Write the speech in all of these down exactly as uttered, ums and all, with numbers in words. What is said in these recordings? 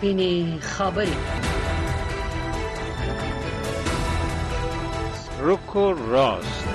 سپینې خبرې رکو راست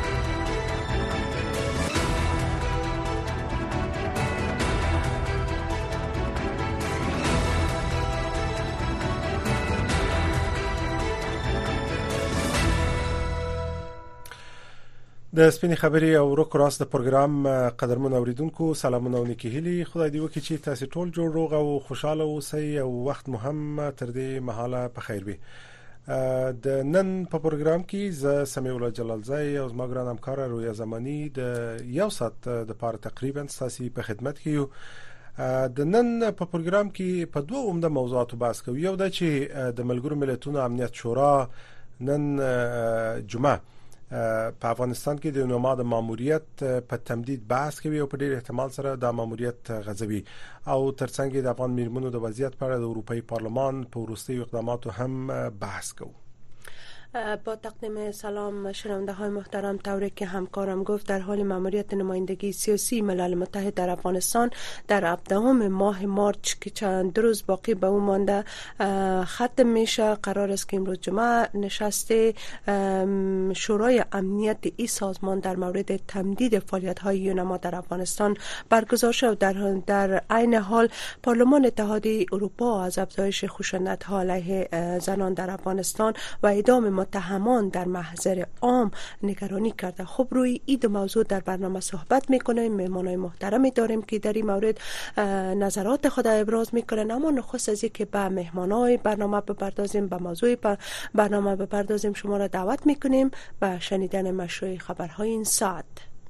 د سپینې خبرې او رک راست د پروګرام قدرمن اوریدونکو سلامونه او نیکی هیلي خدای دې وکړي چې تاسو ټول جوړ روغ او خوشاله اوسئ او وخت مهم تر دې مهاله په خیر وي. د نن په پروګرام کې ز سمیع الله جلالزای او زما ګران همکار رویا زمانی د یو ساعت د پاره تقریبا تاسو په خدمت کې یو. د نن په پروګرام کې په دوه عمده موضوعاتو بحث کوو. یو د چې د ملګرو ملتونو امنیت شورا نن جمعه په افغانستان کې د نوماد ماموریت په تمدید بحث کوي او په ډېر احتمال سره د ماموریت غځوي او ترڅنګ د افغان میرمنو د وضعیت په اړه د اروپאי پارلمان په وروستي اقداماتو هم بحث کوي. با تقدیم سلام شنونده های محترم، طوری که همکارم گفت در حال ماموریت نمایندگی سیاسی ملل متحد در افغانستان در هفدهم ماه مارچ که چند روز باقی به اون مانده ختم میشه. قرار است که امروز جمعه نشست شورای امنیت این سازمان در مورد تمدید فعالیت های یونما در افغانستان برگزار شد. در در عین حال پارلمان اتحادیه اروپا از افزایش خشونت ها علیه زنان در افغانستان و اعدام متهمان در محضر عام نگرانی کرده. خب روی این دو موضوع در برنامه صحبت میکنیم. مهمانای محترمی داریم که در این مورد نظرات خود ابراز میکنن، اما نخست از اینکه به مهمانای برنامه بپردازیم، به موضوع برنامه بپردازیم، شما را دعوت میکنیم به شنیدن مشروع خبرهای این ساعت.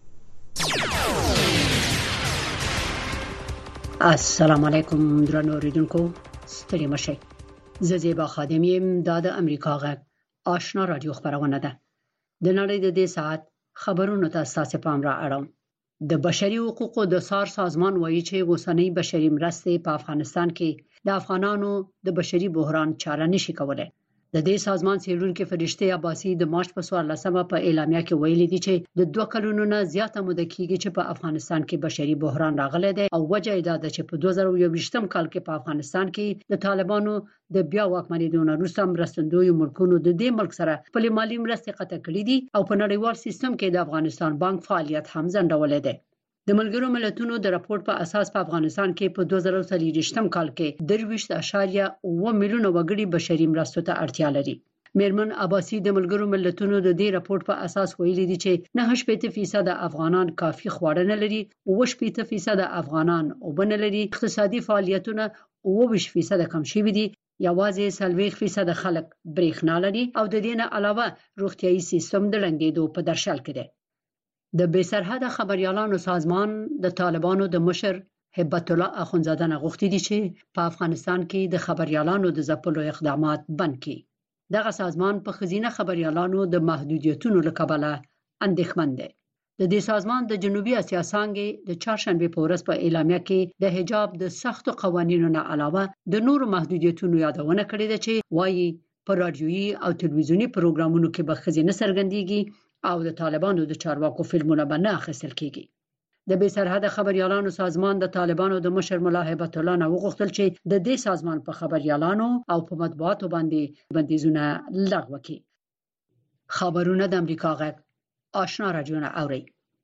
السلام علیکم درنو اوریدونکو، ستړي مشئ. زه زیبا خادم یم. دا د امریکا غږ آشنا رادیو خبرونه ده. د نړۍ د دې ساعت خبرونو ته تاسو پام را اړوم. د بشري حقوقو د سار سازمان وایي چې اوسنۍ بشري مرستې په افغانستان کې د افغانانو د بشري بحران چاره نشي کولای. د دې سازمان څېړونکو فرشته عباسي د مارچ په څوارلسمه په اعلامیه کې ویلي دي چې د دوه کلونو نه زیاته موده کېږي چې په افغانستان کې بشري بحران راغلی دی او وجه یې دا ده چې په دوه زره یوویشتم کال کې په افغانستان کې د طالبانو د بیا واکمنېدو وروسته مرستندویو ملکونو د دې ملک سره خپلې مالي مرستې قطع کړې دي او په نړیوال سیستم کې د افغانستان بانک فعالیت هم ځنډولی دی. د ملګرو ملتونو د راپور په اساس په افغانستان کې په دوه زره څلوېښتم کال کې درویشت اعشاریه اوه میلیونه وګړي بشري مرستو ته اړتیا لري. میرمن عباسي د ملګرو ملتونو د دې راپور په اساس ویلي دي چې نه شپږ فیصد افغانان کافي خواړه نه لري، اوه شپږ فیصد افغانان اوبه نه لري، اقتصادي فعالیتونه اوه ویشت فیصد کم شوي دي، یوازې څلوېښت فیصد خلک برېښنا لري او د دې نه علاوه روغتیايي سیستم د ړنګېدو په درشل کې دی. د بې سرحده خبريالانو سازمان د طالبانو د مشر هبت الله اخونزاده نه غوښتي دي چې په افغانستان کې د خبريالانو د ځپلو اقدامات بند کړي. دغه سازمان په خزینه خبريالانو د محدودیتونو له کبله اندېښمن دی. د دې سازمان د جنوبي اسیا څانګې د چهارشنبه په ورځ په اعلامیه کې د حجاب د سختو قوانینو نه علاوه د نورو محدودیتونو یادونه کړې ده چې وایي په رادیويي او تلویزیونی پروګرامونو کې به خزینه څرګندېږي او د طالبانو د چارواکو فلمونه به نه اخیستل کیږي. د بې سرحده خبريالانو سازمان د طالبانو د مشر ملا هبت الله نه وغوښتل چې د دې سازمان په خبريالانو او په مطبوعاتو باندې بندیزونه لغوه کړي. خبرونه د امریکا غږ آشنا رادیو نه اوري.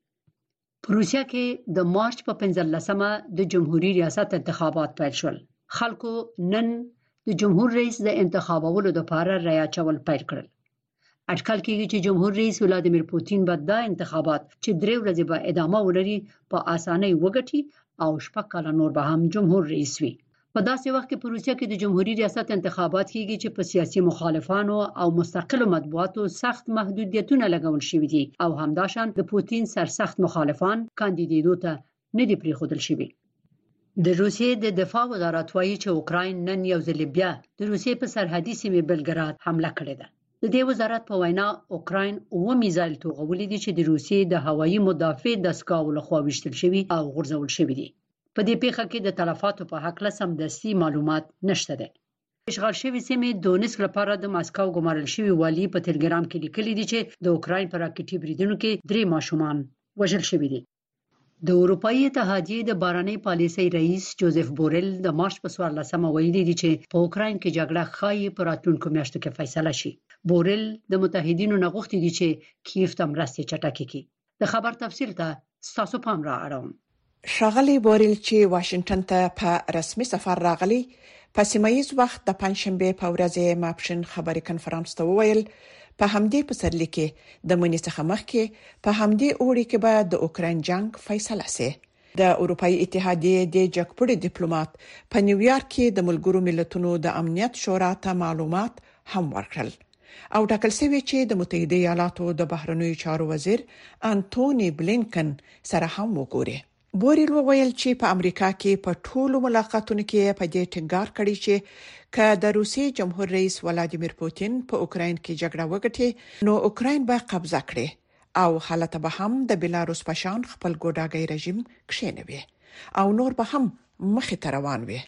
په روسیه کې د مارچ په پنځلسمه د جمهوریت ریاست انتخابات پیل شول. خلکو نن د جمهور رئیس د انتخابولو لپاره رای اچول پیل کړل. اټکل کېږي چې جمهور رئیس ولادیمیر پوتین به دا انتخابات چې درې ورځې به ادامه ولري په اسانۍ وګټي او شپږ کاله نور به هم جمهور رئیس وي. په داسې وخت کې په روسیه کې د جمهوریت ریاست انتخابات کېږي چې په سیاسي مخالفانو او مستقلو مطبوعاتو سخت محدودیتونه لګول شوي دي او همداشان د پوتین سرسخت مخالفان کاندیدېدو ته نه دي پرېښودل شوي. د روسیې د دفاع وزارت وایي چې اوکراین نن یو ځل بیا د روسیې په سرحدي سیمې بلګراد حمله کړې ده. د دې وزارت په وینا اوکراین اوه میزایل توغولي دي چې د روسیې د هوایي مدافع دستګاو لخوا ویشتل شوي او غورځول شوي دي. په دې پیښه کې د تلفاتو په حق له سمدستي معلومات نشته ده. اشغال شوی سیمې دونیسک لپاره د ماسکو ګمارل شوی والی په تلګرام کې لیکلي دي چې د اوکراین پر راکټي بریدونو کې درې ماشومان وژل شوي دي. د اروپאי اتحادیې د بارنۍ پالیسۍ رئیس جوزف بورل د مارچ په څوارلسمه ویلي دی چې په اوکراین کې جګړه ښایي په راتلونکو میاشتو کې فیصله شي. بورل د متحدینو نه غوښتي دي چې کیف ته مرستې چټکې کړي. د خبر تفصیل ته تاسو پام را اړوم. ښاغلی بورل چې واشنگټن ته په رسمي سفر راغلی، په سیمایي وخت د پنځشنبه په ورځ ماپښین خبري کنفرانس ته وویل په همدې پسرلي کې د منځ څخه مخکې په همدې اوړي کې به د اوکراین جنگ فیصله شي. د اروپאי اتحادیې د جګپړې ډیپلوماټ په نیویارک کې د ملګرو ملتونو د امنیت شورا ته معلومات هم ورکړل او ټاکل شوی چې د متحده ایالاتو د بهرنیو چارو وزیر انټونی بلینکن سره هم وګوري. بورل وویل چې په امریکا کې په ټولو ملاقاتونو کې په دې ټینګار کړی چې که د روسي جمهور رئیس ولادیمیر پوتین په اوکراین کې جګړه وګټي نو اوکراین به قبضه کړي او حالت به هم د بیلاروس په شان خپل ګوډاګی رژیم کښینوي او نور به هم مخې ته روان وي.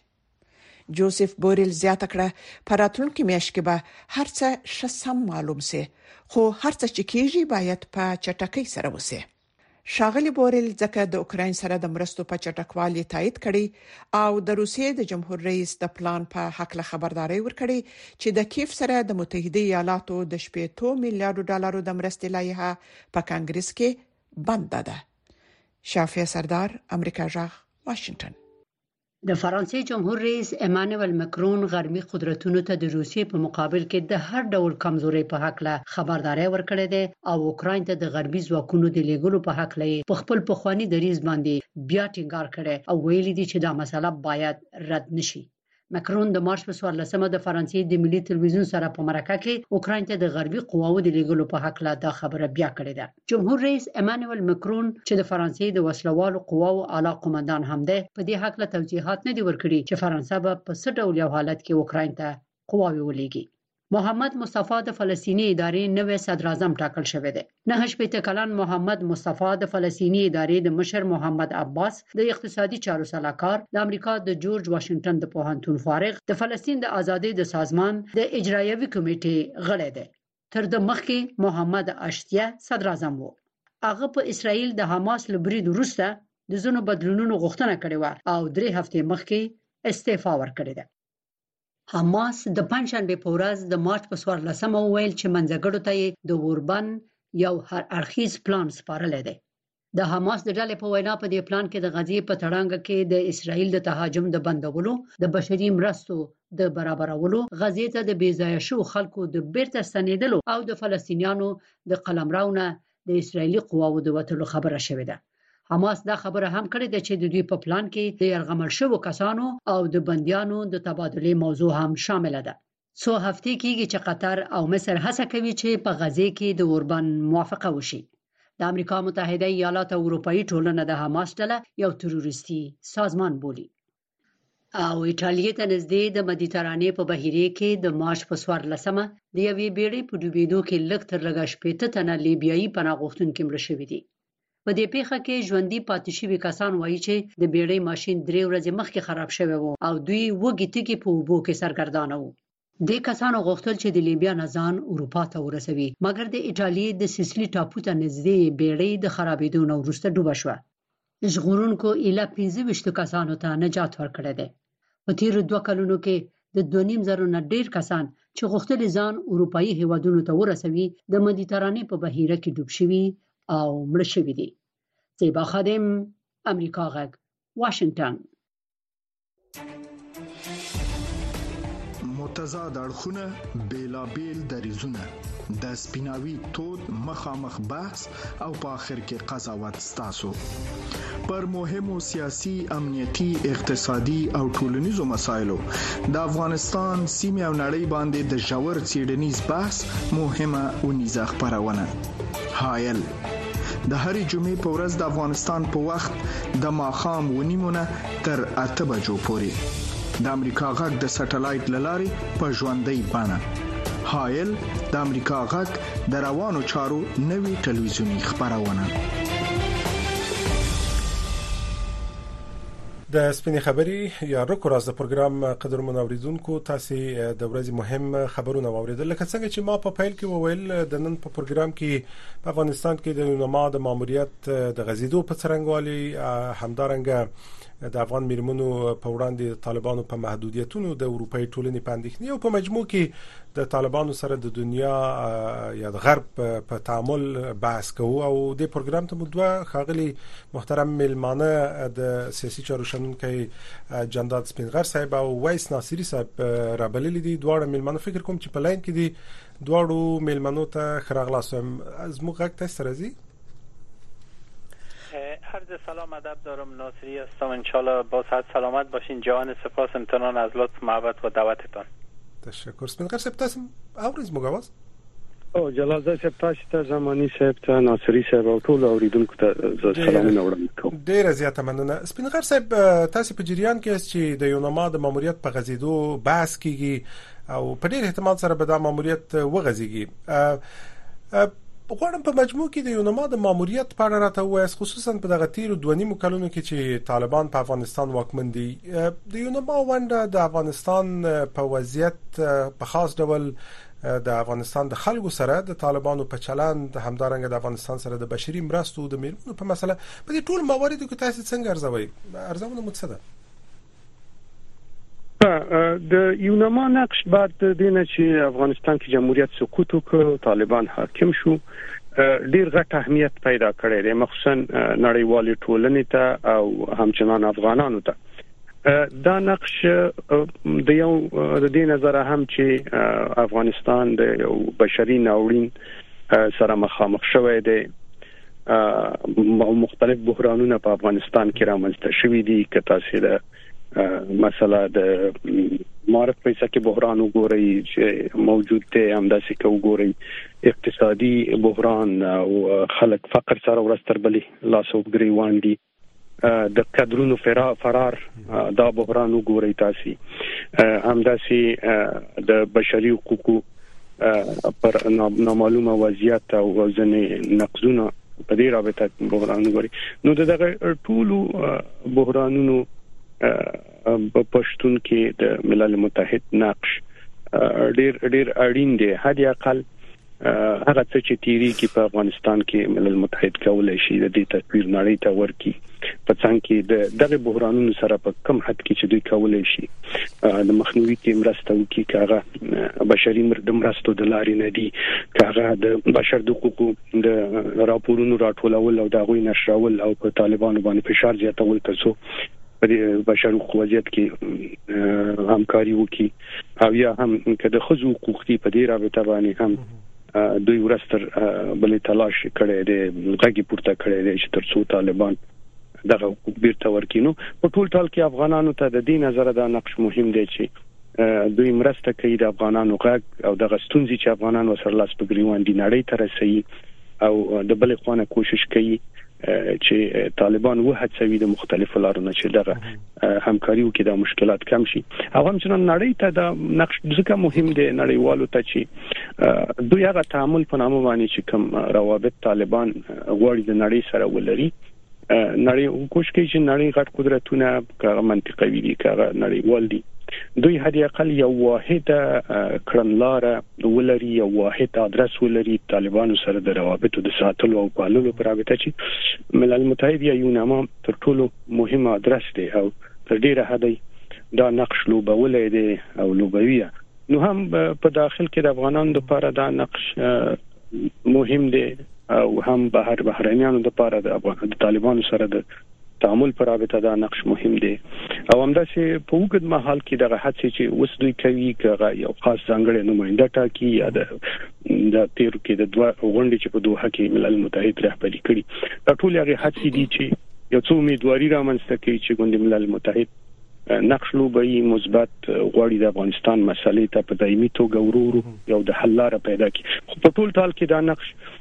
جوزف بورل زیاته کړه په راتلونکي میاشت کې به هر څه ښه سم معلوم سي، خو هر څه چې کیږي باید په چټکۍ سره وسي. ښاغلی بورل ځکه د اوکراین سره د مرستو په چټکوالي تایید کړي او د روسیې د جمهور رئیس د پلان په حق له خبرداري ورکړي چې د کیف سره د متحده ایالاتو د شپږ میلیارډ ډالرو د مرستې لایحه په کانګرس کې بند ده. شافیه سردار، امریکا جغ، واشنگټن. د فرانسې جمهور رئیس ایمانوئل مکرون غربي قدرتونو ته د روسیې په مقابل کې د هر ډول کمزوري په حق له خبرداري ورکړې ده او اوکراین ته د غربي ځواکونو د لیږلو په حق له په خپل پخوانی دریځ باندې بیا ټینګار کړي او ویلي دي چې دا مسله باید رد نشي. مکرون د مارچ په څوارلسمه د فرانسې د ملي تلویزیون سره په مرکه کې اوکراین ته د غربي قواو د لیږلو په حق له دا خبره بیا کړې ده. جمهور رئیس ایمانوئل مکرون چې د فرانسې د وسلوالو قواو اعلی قومندان هم ده په دې حق له توضیحات نه دي ورکړي چې فرانسه به په څه ډول یو حالت کې اوکراین ته قواوي ولېږي. محمد مصطفی د فلسطینی ادارې نوې صدر اعظم ټاکل شوی دی. نه شپږ کلن محمد مصطفی د فلسطینی ادارې د مشر محمد عباس د اقتصادي چارو سلاکار د امریکا د جورج واشنگټن د پوهنتون فارغ د فلسطین د ازادۍ د سازمان د اجرایوي کمیټې غړی دی. تر د مخکې محمد اشتیا صدر اعظم وو. هغه په اسرائیل د حماس لبرید وروسته د زونو بدلونونو غوښتنه کړې و او درې هفتې مخکې استعفا ورکړې ده. حماس د پنځشنبه په ورځ د مارچ په څوارلسمه ویل چې منځګړو ته د اوربن یو هر اړخیز پلان سپارل دی. د حماس د ډلې په وینا په دې پلان کې د غزې په تړانګه کې د اسرائیل د تهاجم د بندولو، د بشري مرستو د برابرولو، غزې ته د بیځایه شو خلکو د بیرته ستنېدلو او د فلسطینیانو د قلمرو نه د اسرائیلي قواو د وټلو خبره شوې ده. حماس دا خبره هم کړې ده چې د دوی په پلان کې د یرغمل شوو کسانو او د بندیانو د تبادلې موضوع هم شامل ده. څو هفتې کېږي چې قطر او مصر هڅه کوي چې په غزې کې د اوربن موافقه وشي. د امریکا متحده ایالات او اروپאי ټولنه د حماس ډله یو تروریستي سازمان بولي. او ایټالیا ته نږدې د مدیترانې په بحیره کې د مارچ په څوارلسمه د یوې بیړۍ په ډوبېدو کې لږ تر لږه شپېته تنه لیبیایي پناه غوښتونکي مړه شوي دي. په دې پیښه کې ژوندۍ پاتې شوي کسان وایي چې د بیړۍ ماشین درې ورځې مخکې خراب شوی و او دوی وږي تږي په اوبو کې سرګردانه وو. دې کسانو غوښتل چې د لیبیا نه ځان اروپا ته ورسوي، مګر د ایټالیا د سیسلی ټاپو ته نږدې بیړۍ د خرابېدو نه وروسته ډوبه شوه. ژغورونکو ایله پنځه ویشت کسانو ته نجات ورکړی دی. په تیرو دوه کلونو کې د دوه نیم زرو نه ډېر کسان چې غوښتل ځان اروپאי هیوادونو ته ورسوي د مدیترانې په بحیره کې ډوب شوي او مړه شوي دي. زیبا خادم، امریکا غږ، واشنگټن. متضاد اړخونه، بیلابیل دریځونه، د سپیناوي تود مخامخ بحث او په آخر کې قضاوت ستاسو پر مهمو سیاسي، امنیتي، اقتصادي او ټولنیزو مسایلو د افغانستان سیمه او نړۍ باندې د ژور څېړنیز بحث مهمه اونیزه خبرونه. هایل د هرې جمعې په ورځ د افغانستان په وخت د ماښام ونیمونه تر اته بجو پورې د امریکا غږ د سټلایټ لارې په ژوندۍ بڼه. هایل د امریکا غږ د روانو چارو نوي ټلویزیونی خبرونه. د سپینې خبري یا رکو راز د پروګرام قدرمن اوریدونکو تاسو د ورځې مهم خبرونه واوریدل. لکه څنګه چې ما په پیل کې وویل د نن په پروګرام کې په افغانستان کې د یونما د ماموریت د غزیدو په څرنګوالي همدارنګه د افغان میرمنو په وړاندې طالبانو په محدودیتونو د اروپאי ټولنې په اندېښنې او په مجموع کې د طالبانو سره د دنیا یا د غرب په تعامل بحث کوو. او د پروګرام ته مو دوه خاغلي محترم ملمانه د سیاسي چارو شنونکي جنداد سپینغر صاحب او وایس ناصری صاحب را بللي دي. دواړه ملمانه فکر کوم چې په لاین کې دي. دواړو ملمنو ته خراغلاسم از مو غږ تاسو راځي. عرض سلام ادب دارم، ناصری هستم. انشالله با صحت سلامت باشین. جهان سپاس امتنان از لطف محبت و دعوتتان. تشکر. سپینغر صاحب تاسو اورز مګواز او جلال صاحب تاسو ته زماني صاحب ته ناصری صاحب او ټول اوریدونکو ته سلامونه وړاندې کوم. ډیره زیاته مننه. سپینغر صاحب تاسو په جریان کې چې د یونما د ماموریت په غزیدو بحث کیږي او په ډیر احتمال سره به د ماموریت وغزيږي. غواړم په مجموع کې د یونما د ماموریت په اړه راته وایي، خصوصا په دغه تیرو دوه نیمو کلونو کې چې طالبان په افغانستان واکمن دي. د یونما ونډه د افغانستان په وضعیت په خاص ډول د افغانستان د خلکو سره د طالبانو په چلند، همدارنګه د افغانستان سره د بشري مرستو د میرمنو په مسله، په دې ټول مواردو کې تاسو څنګه ارزوي؟ ارزونه مو څه ده؟ د یونما نقش بعد د دینه چې افغانستان کې جمهوریت سقوط وکړ، طالبان حاکم شو، ډیر غټ اهمیت پیدا کړی دی، مخصوصا نړیوال ټولنې ته او همچنان افغانانو ته. دا نقش د یو د دې نظر هم چې افغانستان د یو بشري ناورین سره مخامخ شوی دی. مختلف بحرانونه په افغانستان کې رامنځته شوي دي. که تاسو د مثلا د مارک پیسې کې بحران وګورئ چې موجود دی، همداسې کې وګورئ اقتصادي بحران او خلک فقر سره ورستر بلې لاس او ګریوان دي. د کډرونو فرار دا بحران وګورئ تاسو. همداسې د بشري حقوقو پر نامعلومه وضعیت او ځنې نقضونه په دې رابطه بحران وګورئ. نو دغه ټولو بحرانونو په پښتون کې د ملل متحد نقش ډیر ډیر اړین دی. حد اقل هغه څه چې تیری کې په افغانستان کې ملل متحد کولای شي د دې تصویر نړۍ ته ورکړي، په څنګه کې د دغه بحرانونو سره په کم حد کې چې دوی کولای شي د مخنیوي کې مرسته وکړي، کاغه بشري مرستو د لارې نه دي، کاغه د بشر د حقوقو د راپورونو راټولول او د غوي نشرول او په طالبانو باندې فشار زیاتول ترڅو په بشر حقوق وضعیت کې همکاري وکړي، او یا هم که د خزو حقوقي په دې رابطه باندې هم دوی ورستر بلې تلاش کړي دي، غږی پورته کړي دي چې ترڅو طالبان دغه حقوق بیرته ورکړي. نو په ټول ټال کې افغانانو ته د دې نظر دا نقش مهم دی چې دوی مرسته کوي د افغانانو غږ او د غستونځي چې افغانانو سره لاس په ګریوان دي نړۍ ته رسي، او د بل خوانه کوشش کوي چې طالبان وهڅوي د مختلفو لارو نه چې دغه همکاري وکړي د مشکلات کم شي. او همچنان نړۍ ته دا نقش ځکه مهم دی نړیوالو ته چې دوی هغه تعامل په نامه باندې چې کوم روابط طالبان غواړي د نړۍ سره ولري، نړۍ کوشش کوي چې نړۍ غټ قدرتونه کاغه منطقوي دي، کاغه نړیوال دي، دوی هدي اقل یو واحد کړنلاره ولري، یو واحد ادرس ولري طالبانو سره د روابطو د ساتلو او پاللو پر رابطه چې ملل متحد یا یونما تر ټولو مهمه ادرس دی او تر ډیره حدی دا نقش لوبولای دی او لوبوي. نو هم په داخل کې د افغانانو لپاره دا نقش مهم دی او هم بهر بهرانيانو لپاره د افغان د طالبانو سره د تعامل پر رابطه دا نقش مهم دی. او همداسې په وګړي محل کې دغه هڅې چې وس دوی کوي کغه یو خاص ځانګړی نماینده ټاکي یا د د تیر کې د دوه غونډې چې په دوه کې ملل متحد رهبري کړي، دا ټول هغه هڅې دي چې یو څو امیدواري رامنځته کوي چې ګوند ملل متحد نقش لوبي مثبت غوړي د افغانستان مسلې ته په دایمي توګه ورورو یو د حل لاره پیدا کړي. خو په ټول ټال کې دا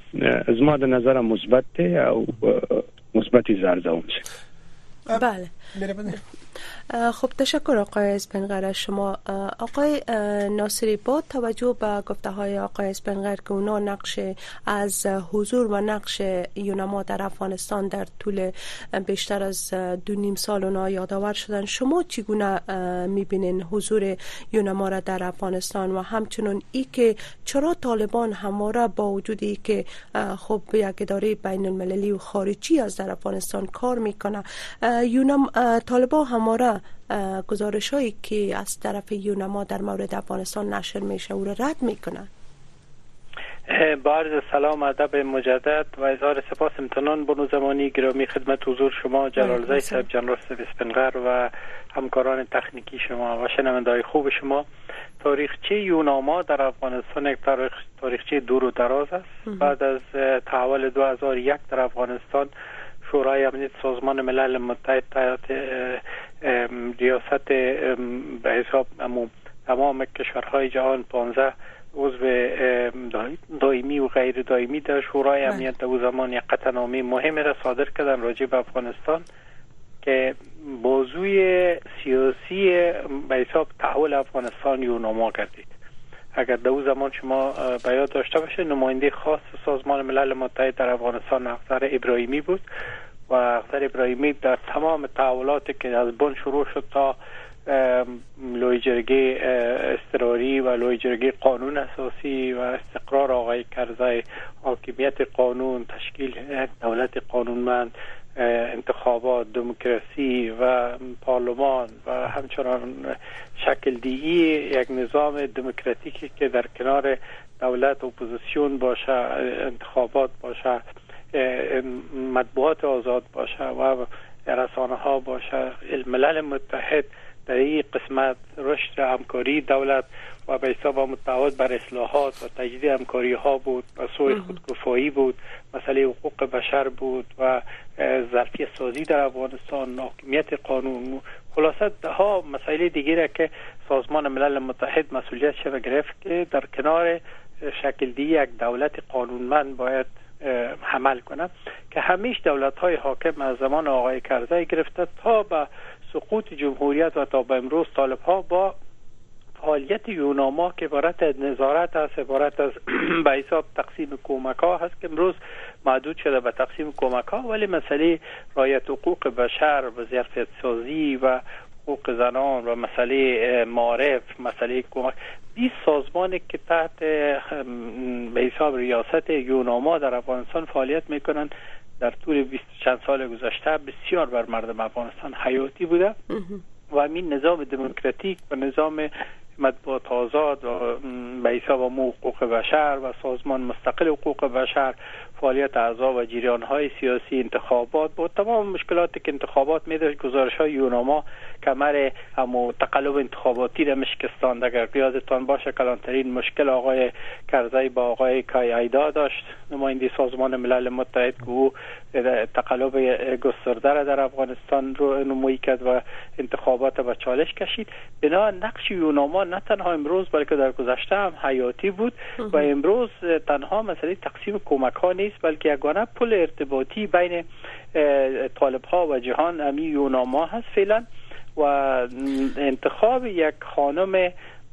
نقش زما د نظر مثبت دی او مثبت زارځوم. بله خب تشکر آقای اسپنگر از شما. آقای ناصری، با توجه به گفته های آقای اسپنگر که اونا نقش از حضور و نقش یونما در افغانستان در طول بیشتر از دو نیم سال اونا یادآور شدن، شما چگونه میبینین حضور یونما را در افغانستان و همچنین ای که چرا طالبان همواره با وجود ای که خب یک اداره بین المللی و خارجی از در افغانستان کار میکنه، یونم طالبان همواره گزارش هایی که از طرف یونما در مورد افغانستان نشر میشه او را رد میکنن؟ با عرض سلام ادب مجدد و اظهار سپاس امتنان بنو زمانی گرامی خدمت حضور شما جلال زی صاحب، جنرال اسپنگر و همکاران تکنیکی شما و شنونده‌های خوب شما. تاریخچه یوناما در افغانستان یک تاریخ تاریخچه دور و دراز است. بعد از تحول دو هزار و یک در افغانستان شورای امنیت سازمان ملل متحد تحت ریاست به حساب تمام کشورهای جهان پانزده عضو دائمی و غیر دائمی در شورای امنیت در زمان یک قطعنامه مهم را صادر کردن راجع به افغانستان که موضوع سیاسی به حساب تحول افغانستان یوناما گردید. اگر در اون زمان شما به یاد داشته باشه، نماینده خاص سازمان ملل متحد در افغانستان اختر ابراهیمی بود و اختر ابراهیمی در تمام تحولاتی که از بن شروع شد تا لوی جرگه اضطراری و لوی جرگه قانون اساسی و استقرار آقای کرزی، حاکمیت قانون، تشکیل دولت قانونمند، انتخابات، دموکراسی و پارلمان و همچنان شکل دهی یک نظام دموکراتیکی که در کنار دولت اپوزیسیون باشه، انتخابات باشه، مطبوعات آزاد باشه و رسانه ها باشه. ملل متحد در این قسمت رشد همکاری دولت و به حساب متعهد بر اصلاحات و تجدید همکاری ها بود و سوی خودکفایی بود، مسئله حقوق بشر بود و ظرفیت سازی در افغانستان، حاکمیت قانون، خلاصه ها مسائل دیگری که سازمان ملل متحد مسئولیت شده گرفت که در کنار شکل دهی یک دولت قانونمند باید عمل کنه که همیشه دولت های حاکم از زمان آقای کرزی گرفته تا به سقوط جمهوریت و تا به امروز طالب ها با فعالیت یوناما که عبارت از نظارت است، عبارت از به حساب تقسیم کمک ها هست که امروز محدود شده به تقسیم کمک ها، ولی مسئله رعایت حقوق بشر و ظرفیت سازی و حقوق زنان و مسئله معارف، مسئله کمک، بیست سازمانی که تحت به حساب ریاست یوناما در افغانستان فعالیت میکنن در طول بیست چند سال گذشته بسیار بر مردم افغانستان حیاتی بوده و همین نظام دموکراتیک و نظام مطبوعات آزاد و به حساب حقوق بشر و سازمان مستقل حقوق بشر، فعالیت اعضا و جریان‌های سیاسی، انتخابات، با تمام مشکلاتی که انتخابات می‌داشت، گزارش‌های یوناما کمر همو تقلب انتخاباتی را مشکستاند. اگر یادتان باشه کلانترین مشکل آقای کرزی با آقای کای ایدا داشت، نماینده سازمان ملل متحد که او تقلب گسترده را در افغانستان رو نمایی کرد و انتخابات به چالش کشید. بنا نقش یوناما نه تنها امروز بلکه در گذشته هم حیاتی بود و امروز تنها مسئله تقسیم کمک ها نیست بلکه یگانه پل ارتباطی بین طالب ها و جهان امی یوناما هست فعلا و انتخاب یک خانم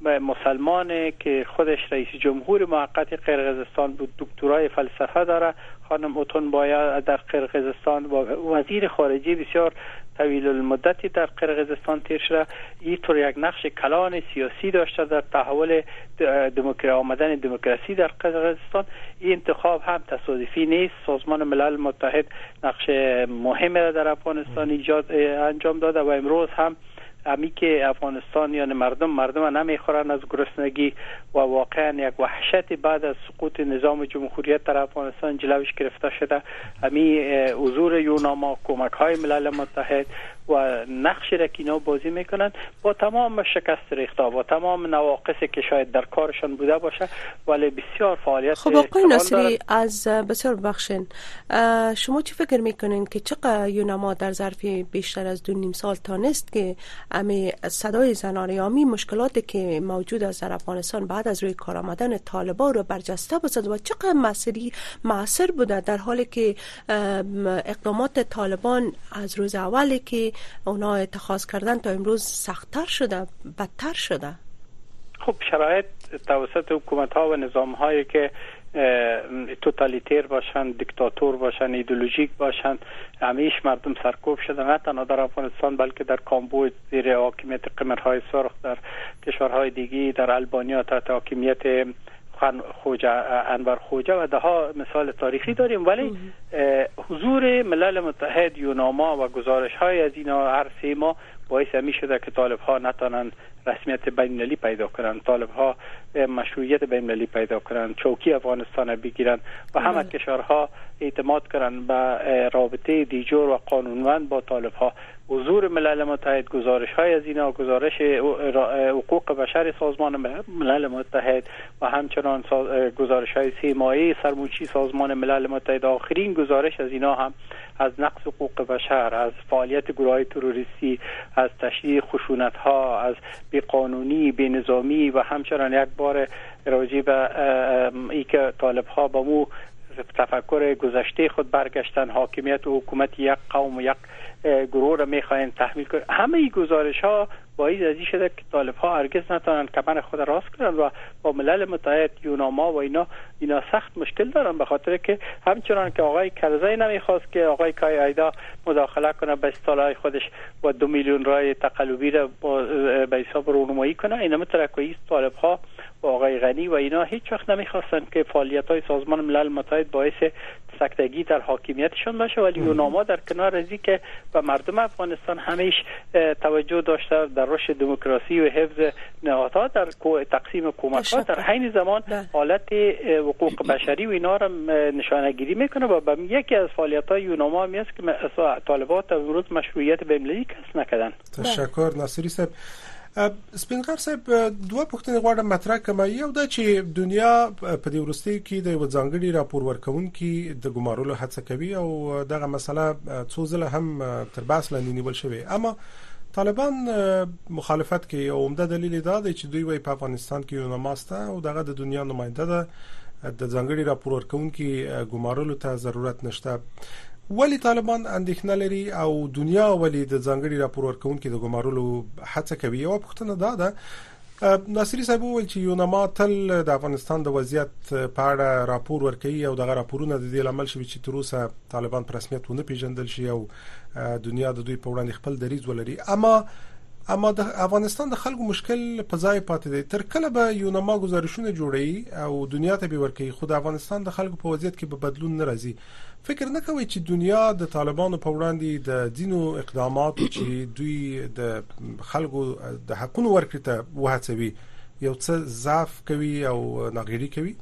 مسلمان که خودش رئیس جمهور موقت قرقیزستان بود، دکترای فلسفه داره، خانم اوتونبایا در قرقیزستان و وزیر خارجه بسیار طویل المدتی در قرقیزستان تیر شده، اینطور یک نقش کلان سیاسی داشته در تحول دموکراسی آمدن دموکراسی در قرقیزستان. این انتخاب هم تصادفی نیست. سازمان ملل متحد نقش مهمی را در افغانستان ایجاد انجام داده و امروز هم امی که افغانستان یعنی مردم مردم نمیخورن از گرسنگی و واقعا یک وحشت بعد از سقوط نظام جمهوریت در افغانستان جلوش گرفته شده. امی حضور یوناما، کمک های ملل متحد و نقشی را که اینا بازی میکنن با تمام شکست ریخته، با تمام نواقصی که شاید در کارشان بوده باشه، ولی بسیار فعالیت. خب آقای ناصری از بسیار بخشین، شما چی فکر میکنین که چقدر یوناما در ظرف بیشتر از دو نیم سال تانست که امی صدای زنان یا امی مشکلاتی که موجود است در افغانستان بعد از روی کار آمدن طالبان رو برجسته بسازد و چقدر مسئله مؤثر بوده، در حالی که اقدامات طالبان از روز اولی که اونا اتخاذ کردن تا امروز سخت‌تر شده، بدتر شده؟ خب شرایط توسط حکومت ها و نظام هایی که توتالیتر باشن، دیکتاتور باشن، ایدئولوژیک باشن، همیشه مردم سرکوب شدن، نه تنها در افغانستان بلکه در کامبوج زیر حاکمیت قمرهای سرخ، در کشورهای دیگی، در البانیا تحت حاکمیت خوجه انور خوجه و ده ها مثال تاریخی داریم. ولی حضور ملل متحد، یوناما و گزارش های از اینا هر سه ماه باعث همی شده که طالب ها نتونن رسمیت بین‌المللی پیدا کنن، طالب ها مشروعیت بین‌المللی پیدا کنن، چوکی افغانستان بگیرن و همه کشورها اعتماد کنن به رابطه دیجور و قانونمند با طالب ها. حضور ملل متحد، گزارش های از اینا، گزارش حقوق بشر سازمان ملل متحد و همچنان گزارش های سه ماهه سرموچی سازمان ملل متحد، آخرین گزارش از اینا هم از نقض حقوق بشر، از فعالیت گروه‌های تروریستی، از تشدید خشونت ها، از بیقانونی، بینظامی و همچنان یک بار راجع به ای که طالب ها با مو تفکر گذشته خود برگشتن، حاکمیت و حکومت یک قوم و یک گروه را میخواین تحمیل کنن. همه این گزارش ها باعث ازی شده که طالب ها هرگز نتونن کمر خود راست کنن و با ملل متحد، یوناما و اینا اینا سخت مشکل دارن، به خاطر که همچنان که آقای کرزی نمیخواست که آقای کای ایدا مداخله کنه به اصطلاح خودش و دو میلیون رای تقلبی را به حساب رونمایی کنه، اینا مترکوی طالب ها و آقای غنی و اینا هیچ وقت نمیخواستن که فعالیت های سازمان ملل متحد باعث سکتگی در حاکمیتشون باشه. ولی یوناما در کنار ازی که به مردم افغانستان همیشه توجه داشته در رشد دموکراسی و حفظ نهادها، در تقسیم حکومت‌ها، در حین زمان حالت حقوق بشری و اینا را نشانه‌گیری میکنه و به یکی از فعالیت‌های یوناما هم است که طالبات امروز مشروعیت بین‌المللی کسب نکردن. تشکر ناصری صاحب. سپینغر صاحب دوه پوښتنې غواړم مطرح کړم. یو دا چې دنیا په دې وروستیو کې د یو ځانګړي راپور ورکونکي د ګمارلو هڅه کوي او دغه مسله څو ځله هم تر بحث لاندې نیول شوې، اما طالبان مخالفت کوي او عمده دلیل دا دی چې دوی وايي په افغانستان کې یو نماسته او دغه د دنیا نماینده ده، د ځانګړي راپور ورکونکي ګمارلو ته ضرورت نشته. ولی طالبان اندېښنه لري او دنیا ولی د ځانګړي راپور ورکونکي د ګمارلو هڅه کوي؟ یو پوښتنه دا ده، ناصری صاحب وویل چې یوناما تل د افغانستان د وضعیت په اړه راپور ورکوي او دغه راپورونه د دې لامل شوي چې تر اوسه طالبان په رسمیت ونه پیژندل شي او دنیا د دوی په وړاندې خپل دریځ ولري. اما اما د افغانستان د خلکو مشکل په ځای پاتې دی. تر کله به یوناما گزارشونه جوړي او دنیا ته به ورکوي، خو د افغانستان د خلکو په وضعیت کې به بدلون نه راځي؟ فکر نه کوي چې دنیا د طالبانو په وړاندې د ځینو اقداماتو چې دوی د خلکو د حقونو ورکړې ته وهڅوي یو څه ضعف کوي او ناغېړي کوي؟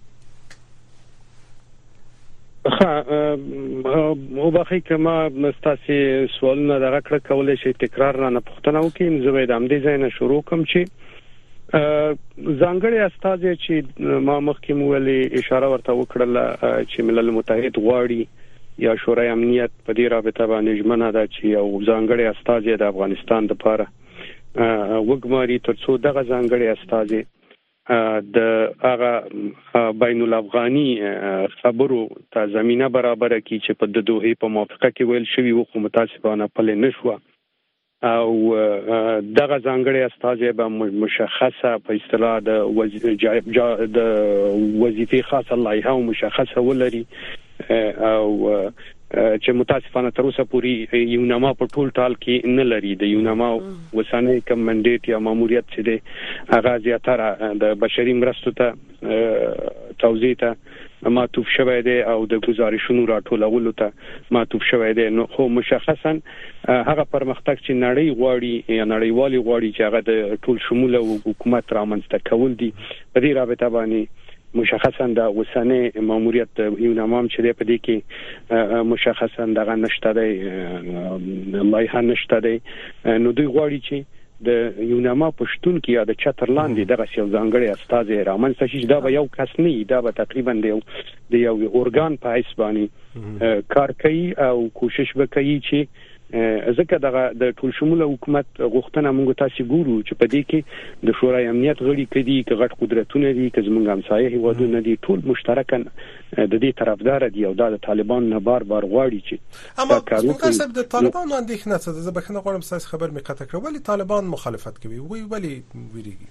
ها او باخی کما مستاسي سوالونه دغه کړه کولای شي تکرار را نه پښتنه وکړي. زه به د امدې ځای نه شروع کوم چې ځانګړي استاد چې ما مخکې مولي اشاره ورته وکړه چې ملل متحد غواړي یا شورای امنیت په دې رابطه باندې ژمنه ده چې یو ځانګړي استاد د افغانستان لپاره وګماري ترڅو دغه ځانګړي استاد د هغه بین الافغاني خبرو ته زمينه برابر کړي چې په د دوه په موافقه کې ویل شوی و، خو متاسفانه پله نشو او دغه ځانګړي استاد به مشخصه په اصطلاح د د وظیفه خاصه لایحه او مشخصه ولري او چې متاسفانه تر اوسه پوری یوناما په ټول ټال کې نه لري. د یوناما وسانه کوم منډیټ یا ماموریت چې د هغه زیاتره د بشري مرستو ته توزیع ته معطوف شوی دی او د گزارشونو راټولولو ته معطوف شوی دی. نو خو مشخصا هغه پرمختګ چې نړۍ غواړي یا نړیوالي غواړي چې هغه د ټول شموله حکومت رامنځته کول دي، په دې رابطه باندې مشخصا د وسانه ماموریت یوناما چې په دې کې مشخصا دغه نشته دی، لایحه نشته دی. نو دوی غواړي چې د یوناما پښتون کې یا د چترلاندې دغه یو ځانګړي استاد رامنځته شي. دا به یو کس نه، دا به تقریبا د یو اورګان په حساب باندې کار کوي او کوشش وکړي چې ځکه دغه د ټول شموله حکومت غوښتنه موږ تاسو ګورو چې په دې کې د شورای امنیت غړي کدي کې غټ قدرتونه دي چې موږ همسایه هیوادونه دي ټول مشترکاً د دې طرفدار دي او د طالبان نه بار بار غواړي چې اما څنګه سبب د طالبان اندېښنه څه ده؟ زه بخنه غواړم تاسو خبر می قطع کړو ولی طالبان مخالفت کوي وی ولی ویریږي.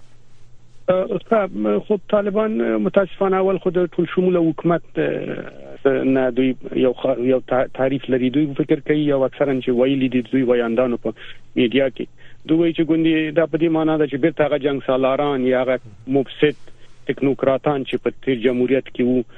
خب طالبان متاسفانه اول خود ټول شموله حکومت نه دوی یو یو تعریف لري، دوی فکر کوي او اکثرا چې ویلي دي دوی ویاندانو په میډیا کې دوی چې ګوندې دا په دې معنی ده چې بیرته هغه جنگ سالاران یا هغه مفسد ټکنوکراتان چې په تیر جمهوریت کې وو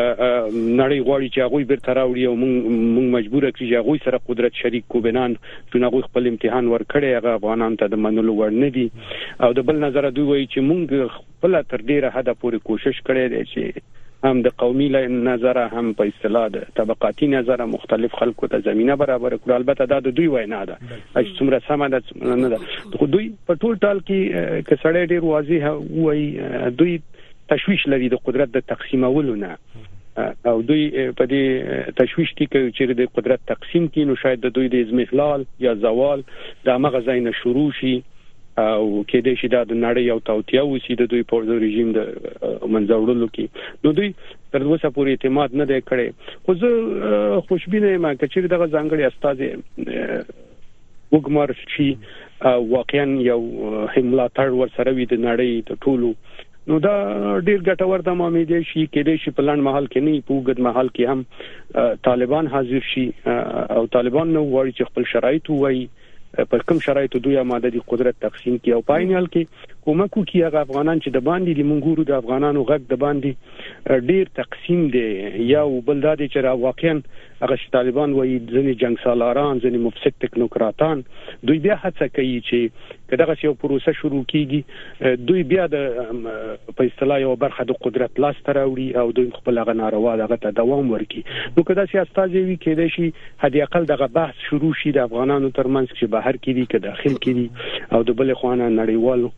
نړۍ غواړي چې هغه بیرته راوړي او موږ مجبور کړي چې هغه سره قدرت شریک کو بنان چې هغه خپل امتحان ورکړي هغه افغانان ته د منلو وړ نه دي. او د بل نظر دوی وایي چې موږ خپل تر ډیره حد پورې کوشش کړی دی چې هم د قومي نظر هم په اصطلاح د طبقاتي نظر مختلف خلکو ته زمينه برابر کړو. البته دا د دوی وینا ده چې څومره سم ده نه ده. خو دوی په ټول ټال کې ک سړی ډیر واضح وایي دوی تشويش لري د قدرت د تقسیمولو نه او دوی په دې تشويش کې چې د قدرت تقسیم کې نو شاید د دوی د ازمهلال یا زوال د مغزاینه شروع شي او کې د شي د نړۍ او توتیا وسی د دوی په رژیم د منځوړلو کې نو دوی تر اوسه پورې اعتماد نه دی کړی. خو زه خوشبینه یم چې دغه ځانګړي استاد وګمار شي واقعا یو هملاتړ ورسره وي د نړۍ د ټولو نو دا ډیر ګټور د امید شي کې د شي په لاند محل کې نه په وګد محل کې هم طالبان حاضر شي او طالبان نو غواړي چې خپل شرایط وایي په کوم شرایطو دوی آماده دي قدرت تقسیم کړي او پاینال کې کومک وکړي هغه افغانان چې د باندې د منګورو د افغانانو غږ د باندې ډیر تقسیم دي یا بلداد چې واقعا هغه طالبان وایي ځنې جنگ سالاران ځنې مفسد ټکنوکراتان دوی بیا هڅه کوي چې کله یو پروسه شروع کیږي دوی بیا د په اصطلاح یو برخه د قدرت لاس ته راوړي او دوی خپل هغه ناروا دغه ته دوام ورکړي. نو کدا چې استاد وی کېدای شي هدي اقل دغه بحث شروع شي د افغانانو ترمنځ چې بهر کې دي که داخل کې دي او د بل خوانه نړیوالو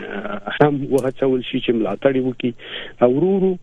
هم وهڅول شي چې ملاتړ وکړي او ورورو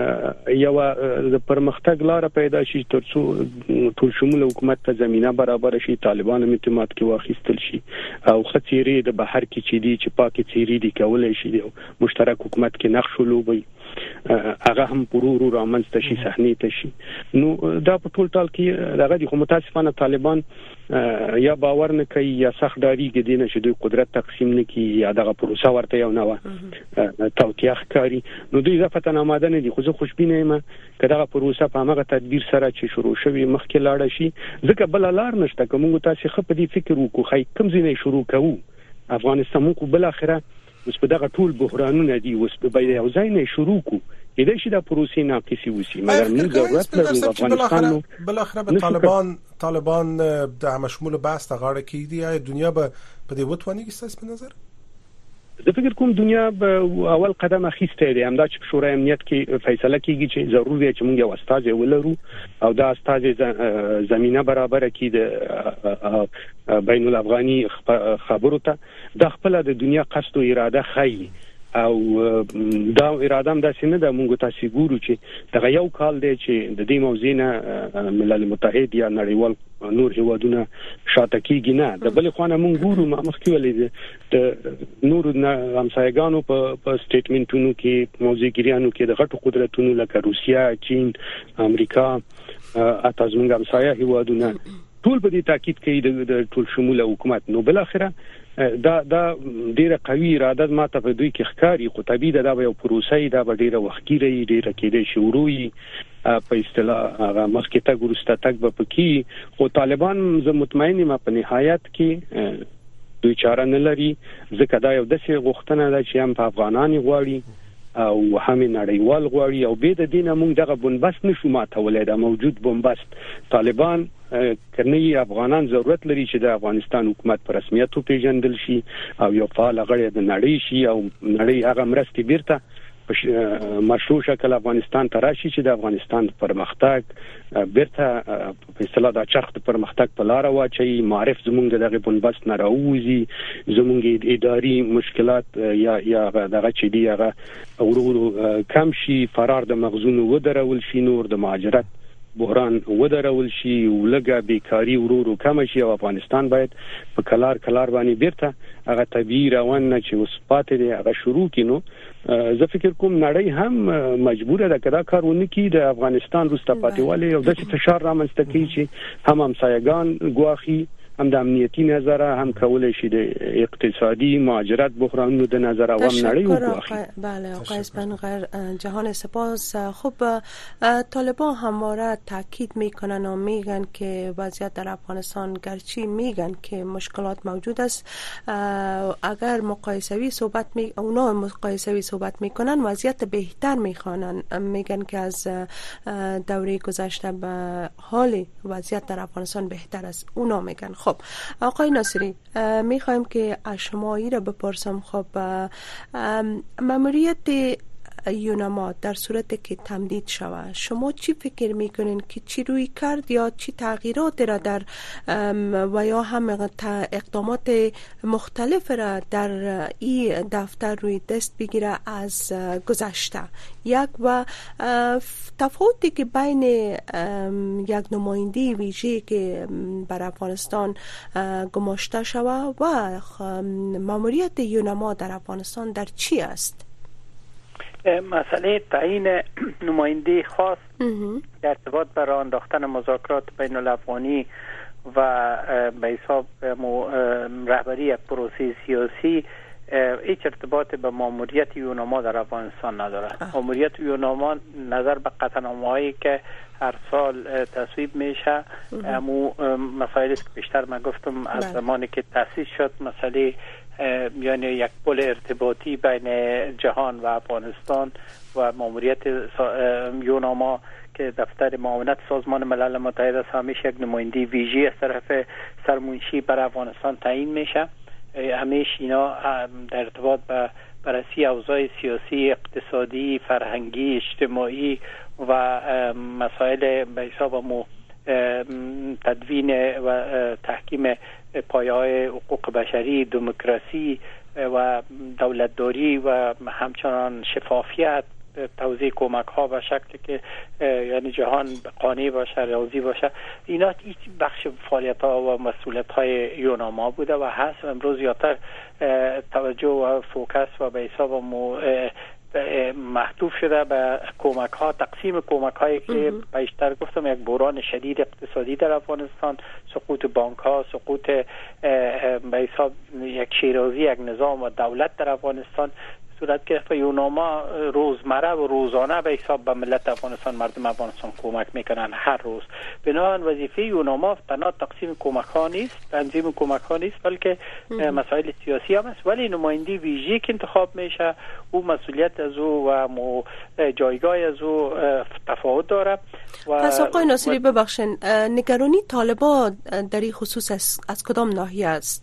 یو د پرمختګ لار پیدا شي ترڅو ټول شموله حکومت ته زمينه برابر شي طالبان هم اعتماد کې واخیستل شي او خطيري د بهر کې چې دي چې پاکي چيري دي کولای شي مشترک حکومت کې نقش لوبي هغه هم پرورو رامنځته شي صحنې ته شي. نو دا په ټول ټال کې دغه د متاسفانه طالبان یا باور نه کوي یا سخت داری کې دینه چې دوی قدرت تقسیم نه کوي یا دغه پروسه ورته یو نه توتیا ښکاری. نو دوی ځکه آماده نه دي. خو زه خوشبینه یم چې دغه پروسه په هغه تدبیر سره چې شروع شوی مخکې لاړ شي ځکه بل لار نشته. کومه تاسو خپ دې فکر وکړو خای کوم ځینې شروع کوو افغانستان مو بل اخره اوس په دغه ټول بحرانونه دي اوس په یو ځای نه شروع کو کېدای شي د پروسې ناقصي وسی مګر موږ ضرورت لرو افغانستان بل اخره به طالبان طالبان د مشمول بحث ته غاړه کیږي دنیا به په دې وټواني کې ستاسو په نظر زه فکر کوم دنیا به اول قدم اخیسته دی همدا چې شورای امنیت کې فیصله کیږي چې ضروري دی چې موږ یو استاد ولرو او دا استاد زمينه برابر کړي د بین الافغاني خبرو ته د خپل د دنیا قصد او اراده خي او دا اراده هم داسې نه ده. موږ تاسو ګورو چې دغه یو کال دی چې د دې موضوع نه ملل متحد یا نړیوال نور هیوادونه شاته کیږي نه د بل خوانه موږ ګورو مخکې ولې د نور همسایګانو په په سټیټمنټونو کې موضوعګریانو کې د غټو قدرتونو لکه روسیا چین امریکا اته زموږ همسایه هیوادونه ټول په دې تاکید کوي د ټول شموله حکومت. نو بل اخره دا دا ډیره قوي اراده ماته په دوی کې ښکاری خو طبيعي دا به یو پروسه دا به ډیره وختګیری ډیره کېدې شروعي په اصطلاح هغه مخکې ته ګورسته تک به پکې خو طالبان زه مطمئن یم په نهایت کې دوی چاره نه لري ځکه دا یو داسې غوښتنه ده چې هم په افغاناني غواړي او هم نړیوال غواړي او به د دینه موږ دغه بنبست نشو ماتولای دا موجود بنبست طالبان کني افغانان ضرورت لري چې د افغانستان حکومت پر رسمیت پیژندل شي او یو فعال غړی د نړۍ شي او نړۍ هغه مرستې بیرته مشروع شکل افغانستان ته راشي چې د افغانستان پرمختګ بیرته په اصطلاح د چرخ د پرمختګ په لار واچي معرف زمونږ دغه بنبست نه راوځي زمونږ اداري مشکلات یا یا دغه چې دی هغه ورو ورو کم شي فرار د مغزونو ودرول شي نور د مهاجرت بحران ودرول شي ولګه بیکاری ورورو کم شي او افغانستان باید په کلار کلار باندې بیرته هغه طبيعي روان نه چې اوس پاتې دی هغه شروع کینو. زه فکر کوم نړۍ هم مجبوره ده کدا کارونه کی د افغانستان روسته پاتېواله او د فشار رامنځته کوي چې هم همسایگان ګواخي هم د امنیتی نظر هم کولای شي د اقتصادی مهاجرت بحرانونو د نظر عوام نړۍ وګوري. بله آقای اسفندیار جهان سپاس. خب طالبان همواره تاکید میکنن و میگن که وضعیت در افغانستان گرچه میگن که مشکلات موجود است، اگر مقایسوی صحبت می اونا مقایسوی صحبت میکنن وضعیت بهتر میخوانن، میگن که از دوره گذشته به حال وضعیت در افغانستان بهتر است اونا میگن. خب آقای ناصری میخوایم که از شما ای را بپرسم، خب ماموریت یوناما در صورت که تمدید شود شما چی فکر میکنین که چی روی کرد یا چی تغییرات را در و یا هم اقدامات مختلف را در این دفتر روی دست بگیره از گذشته؟ یک و تفاوتی که بین یک نماینده ویژه که بر افغانستان گماشته شود و ماموریت یوناما در افغانستان در چی است؟ مسئله تعیین نماینده خاص در ارتباط به راه انداختن مذاکرات بین الافغانی و به حساب رهبری یک پروسه سیاسی هیچ ارتباط به ماموریت یوناما در افغانستان نداره. ماموریت یوناما نظر به قطعنامه‌هایی که هر سال تصویب میشه امو مسائلی که بیشتر من گفتم از زمانی که تأسیس شد، مسئله یعنی یک پل ارتباطی بین جهان و افغانستان و ماموریت یوناما که دفتر معاونت سازمان ملل متحد است، همیشه یک نماینده ویژه از طرف سرمنشی بر افغانستان تعیین میشه. همیشه اینا در ارتباط با بررسی اوضاع سیاسی، اقتصادی، فرهنگی، اجتماعی و مسائل به حساب مو تدوین و تحکیم پایه‌های حقوق بشری، دموکراسی و دولتداری و همچنان شفافیت، توزیع کمک ها به شکلی که یعنی جهان قانع باشه، راضی باشه، اینا هیچ بخش فعالیت ها و مسئولیت های یوناما بوده و هست. امروز زیادتر توجه و فوکس و به حساب محدود شده به کمک ها، تقسیم کمک هایی که بیشتر گفتم یک بحران شدید اقتصادی در افغانستان، سقوط بانک ها، سقوط به حساب یک شیرازی یک نظام و دولت در افغانستان صورت گرفت. یوناما روزمره و روزانه به حساب به ملت افغانستان، مردم افغانستان کمک میکنن هر روز. بنابراین وظیفه یوناما تنها تقسیم کمک ها نیست، تنظیم کمک ها نیست، بلکه مسائل سیاسی هم است. ولی نماینده ویژه که انتخاب میشه او مسئولیت از او و جایگاه از او تفاوت داره. و پس آقای ناصری ببخشن، نگرانی طالبان در این خصوص از, از کدام ناحیه است؟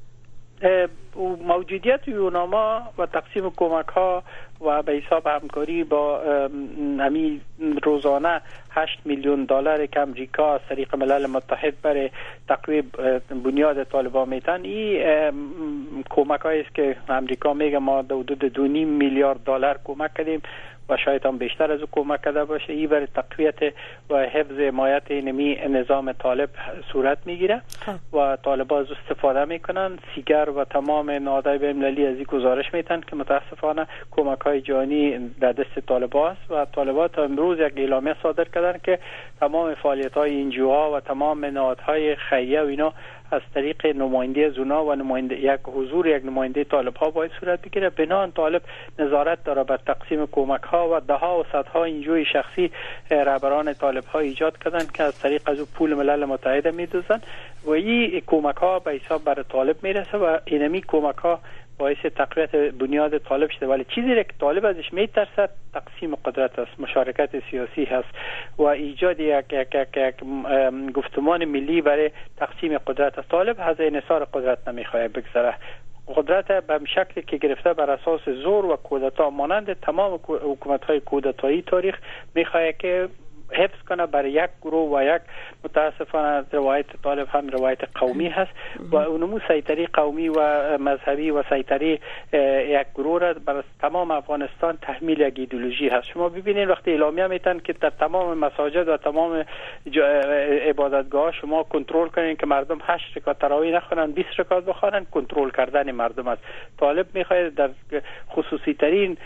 موجودیت یوناما و تقسیم کمک ها و به حساب همکاری با همی روزانه هشت میلیون دلار که امریکا از طریق ملل متحد برای تقویت بنیاد طالبان میتن، این کمک هایی است که امریکا میگه ما حدود دو و نیم میلیارد دلار کمک کردیم و شاید هم بیشتر از او کمک کرده باشه. این برای تقویت و حفظ حمایت اینمی نظام طالب صورت میگیره و طالبان از استفاده میکنن. سیگر و تمام نهادهای بین‌المللی از این گزارش میتن که متاسفانه کمک های جهانی در دست طالبان است و طالبان تا امروز یک اعلامیه صادر کردن که تمام فعالیت های انجیوها و تمام نهادهای خیریه و اینا از طریق نماینده زونا و نماینده یک حضور یک نماینده طالب ها باید صورت بگیره. بنان طالب نظارت داره بر تقسیم کمک ها و ده ها و صدها انجوی شخصی رهبران طالب ها ایجاد کردن که از طریق از پول ملل متحد میدوزن و این کمک ها به حساب بر طالب میرسه و اینمی کمک ها باعث تقویت بنیاد طالب شده. ولی چیزی که طالب ازش میترسد تقسیم قدرت است، مشارکت سیاسی هست و ایجاد یک, یک, یک, یک گفتمان ملی برای تقسیم قدرت است. طالب از انحصار قدرت نمیخواد بگذره. قدرت به شکلی که گرفته بر اساس زور و کودتا مانند تمام حکومت‌های کودتایی تاریخ میخواد که حفظ کنه برای یک گروه و یک متاسفانه روایت طالب هم روایت قومی هست و اونمو سیطره قومی و مذهبی و سیطره یک گروه را بر تمام افغانستان تحمیل یک ایدئولوژی هست. شما ببینید وقتی اعلامیه میتن که در تمام مساجد و تمام عبادتگاه شما کنترل کنین که مردم هشت رکعت تراویح نخونن بیست رکعت بخونن، کنترل کردن مردم است. طالب میخواد در خصوصی ترین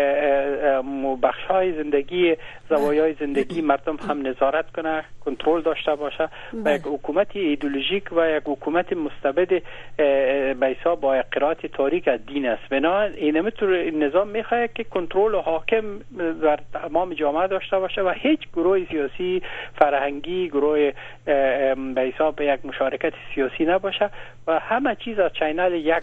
بخش‌های زندگی زوایای زندگی مردم هم نظارت کنه، کنترل داشته باشه و یک حکومت ایدئولوژیک و یک حکومت مستبد به حساب با قرائت تاریک از دین است. بنابراین این طور نظام میخواد که کنترل و حاکم در تمام جامعه داشته باشه و هیچ گروه سیاسی فرهنگی گروه به حساب یک مشارکت سیاسی نباشه و همه چیز از چینل یک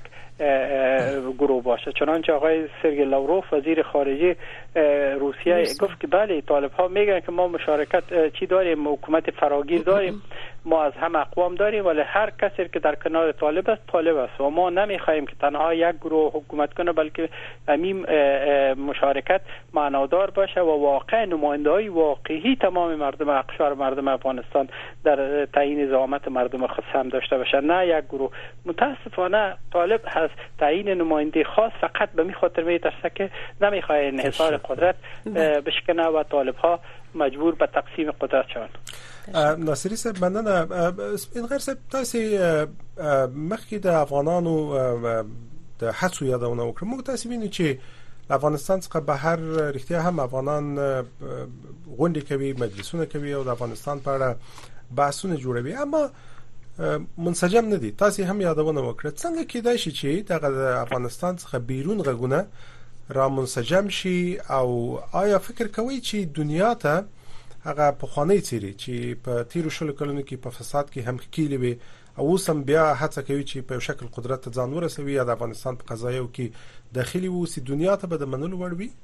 گروه باشه. چنانچه آقای سرگئی لاوروف وزیر خارجه روسیه گفت که بله طالب ها میگن که ما مشارکت چی داریم، حکومت فراگیر داریم، ما از هم اقوام داریم، ولی هر کسی که در کنار طالب است طالب است و ما نمیخوایم که تنها یک گروه حکومت کنه بلکه همین مشارکت معنادار باشه و واقع نماینده‌های واقعی تمام مردم اقشار مردم افغانستان در تعیین زعامت مردم خاص هم داشته باشه، نه یک گروه. متاسفانه طالب هست تعیین نماینده خاص فقط به می خاطر میترسه که نمیخواد انحصار قدرت بشکنه و طالب ها مجبور به تقسیم قدرت شوند. ناصری صاحب مننه. این غیر صاحب تاسو مخکې د افغانانو د هڅو یادونه وکړه. موږ تاسو وینئ چې افغانستان څخه بهر رښتیا هم افغانان غونډې کوي، مجلسونه کوي او د افغانستان په اړه بحثونه جوړوي، اما منسجم نه دي. تاسو هم یادونه وکړه څنګه کېدای شي چې د افغانستان څخه بیرون غږونه را منسجم شي او آیا فکر کوي چې دنیا ته هغه په خواني چیرې چې په تیرو شلو کلونو کې په فساد کې هم کېلې وي او سم بیا هڅه کوي چې په شکل قدرت ځان ورسوي یا د افغانستان په قضایو کې داخلي وو سي دنیا ته به د منلو وړ وي؟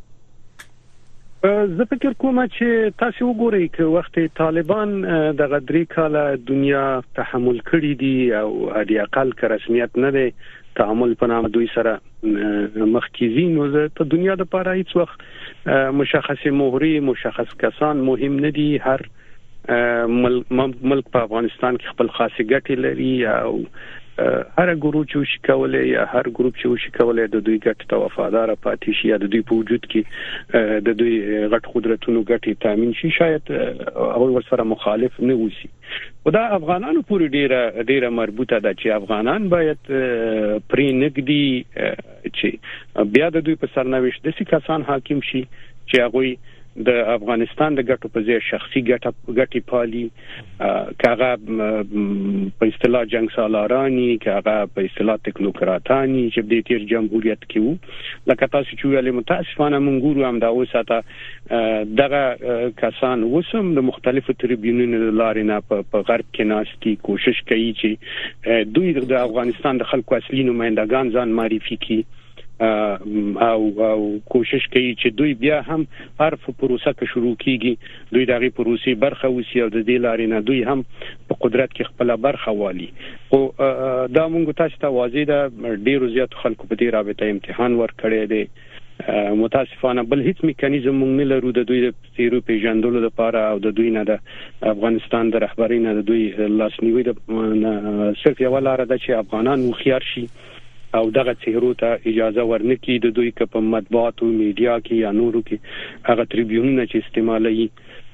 زه فکر کوم چې تاسو وګورئ چې وخت طالبان د غدري کاله دنیا تحمل کړی دي او هدي اقل که رسمیت نه دی تعامل په نام دوی سره مخکېزین نو په دنیا د پاره هیڅ وخت مشخص مهري مشخص کسان مهم نه دي. هر ملک په افغانستان کې خپل خاصه ګټې لري او هر ګروپ چې وشي کولای یا هر ګروپ چې وشي کولای د دوی ګټ ته وفادار پاتې شي یا د دوی په وجود کې د دوی غټ قدرتونو ګټې تامین شي، شاید او ورسره مخالف نه وسی. خدا افغانانو پوری ډیره ډیره مربوطه ده چې افغانان باید پرې نګدي چې بیا د دوی په سرنوشت د سې کسان حاکم شي چې هغه د افغانستان د ګټو په ځای شخصي ګټه ګټي پالي، کاغه په اصطلاح جنگ سالارانی، کاغه په اصطلاح تکنوکراتانی چې د تیر جمهوریت کې وو. لکه تاسو چې ویلي متاسفانه مونږ هم دا اوساته دغه کسان وسم د مختلفو تریبیونونو لارې نه په غرب کې ناشتي کوشش کوي چې دوی د افغانستان د خلکو اصلي نمائندگان ځان معرفي کړي او او کوشش کوي چې دوی بیا هم هر پروسه کې شروع کیږي دوی دغه پروسې برخه وسی او د دې لارې نه دوی هم په قدرت کې خپل برخه والي. او دا مونږ تاسو ته واضح ده ډیرو زیات خلکو په دې رابطه امتحان ورکړی دی. متاسفانه بل هیڅ میکانیزم مونږ نه لرو د دوی د تیرو پیژندلو لپاره او د دوی نه د افغانستان د رهبرۍ نه د دوی لاسنیوي د صرف یو لار ده چې افغانان مخيار شي او دغه چهرو ته اجازه ورنکړي د دوی په مطبوعات او میډیا کې یا نورو کې هغه تریبیونونه چې استعمالوي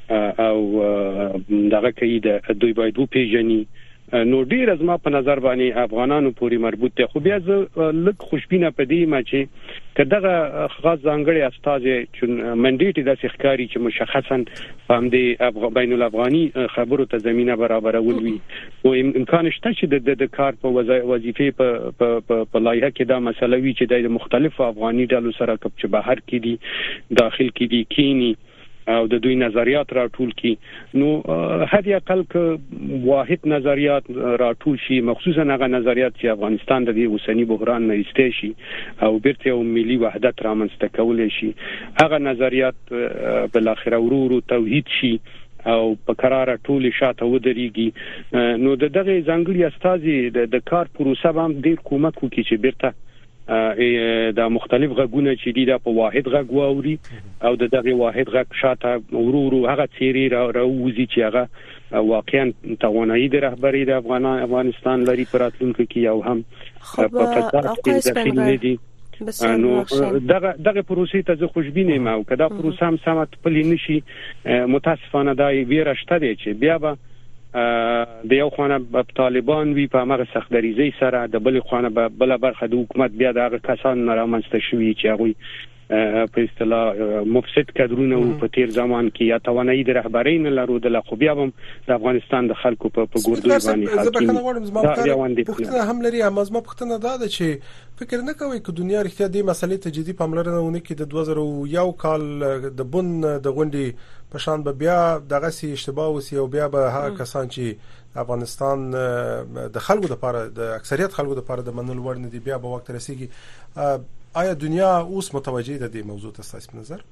او دغه کوي د دوی باید وو پیژني. نو ډیر از ما په نظر باندې افغانانو پوری مربوط دي. خو بیا زه لږ خوشبینه پدې ما چې کداغه خاص ځانګړي استاد چې منډیټ د ښکاری چې مشخصا هم د بین الافغاني خبرو ته زمينه برابرول وي او امکان شته چې د کار په وظیفه په په لایحه کې دا مسله وی چې د مختلفو افغاني ډلو سره کپ چې بهر کې دي داخل کې دي کینی او د دوی نظریات راټول کی. نو هدي اقل ک واحد نظریات راټول شي مخصوصا هغه نظریات چې افغانستان د اوسنی بحران نه ایستي شي او بیرته یو ملي وحدت رامنځته کول شي، هغه نظریات بل اخر ورورو توحید شي او په قرار ټول شاته ودرېږي. نو د دغه ځانګړي استازي د کار پروسه هم ډیر کومک کوي چې بیرته د مختلف غږونه چې دي د په واحد غږ واوري او د دغه واحد غږ شاته ورورو هغه چیرې راوځي چې هغه واقعا توانایي د رهبری د افغانستان لري پراتلونکو کې او هم په فساد کې داخلي دي. نو دغه دغه پروسې ته زه خوشبینه یم او کدا پروسه هم سمات پلي نشي متاسفانه دا ویره شته دي چې بیا به د یو خانه طالبان وی په هغه سختدریزي سره د بل خانه به بل برخه د حکومت بیا د کسان رامنځته شوي چې هغه په اصطلاح مفسد کډرونه او په تیر زمان کې یا توانایي د رهبرۍ نه لرو د خو بیا هم د افغانستان د خلکو په ګوردوی باندې حاکم پښتنه هم لري. هم زما پښتنه دا ده چې فکر نه کوي چې دنیا رښتیا د مسلې ته جدي پاملرنه ونه کړي. د دوه زره او یو کال د بن د غونډې په شان به بیا دغه سي اشتباه وسی او بیا به هغه کسان چې افغانستان د خلکو لپاره د اکثریت خلکو لپاره د منلو وړ نه دي بیا به وخت رسیږي. آیا دنیا اوس متوجه ده د موضوع تاسو په نظر؟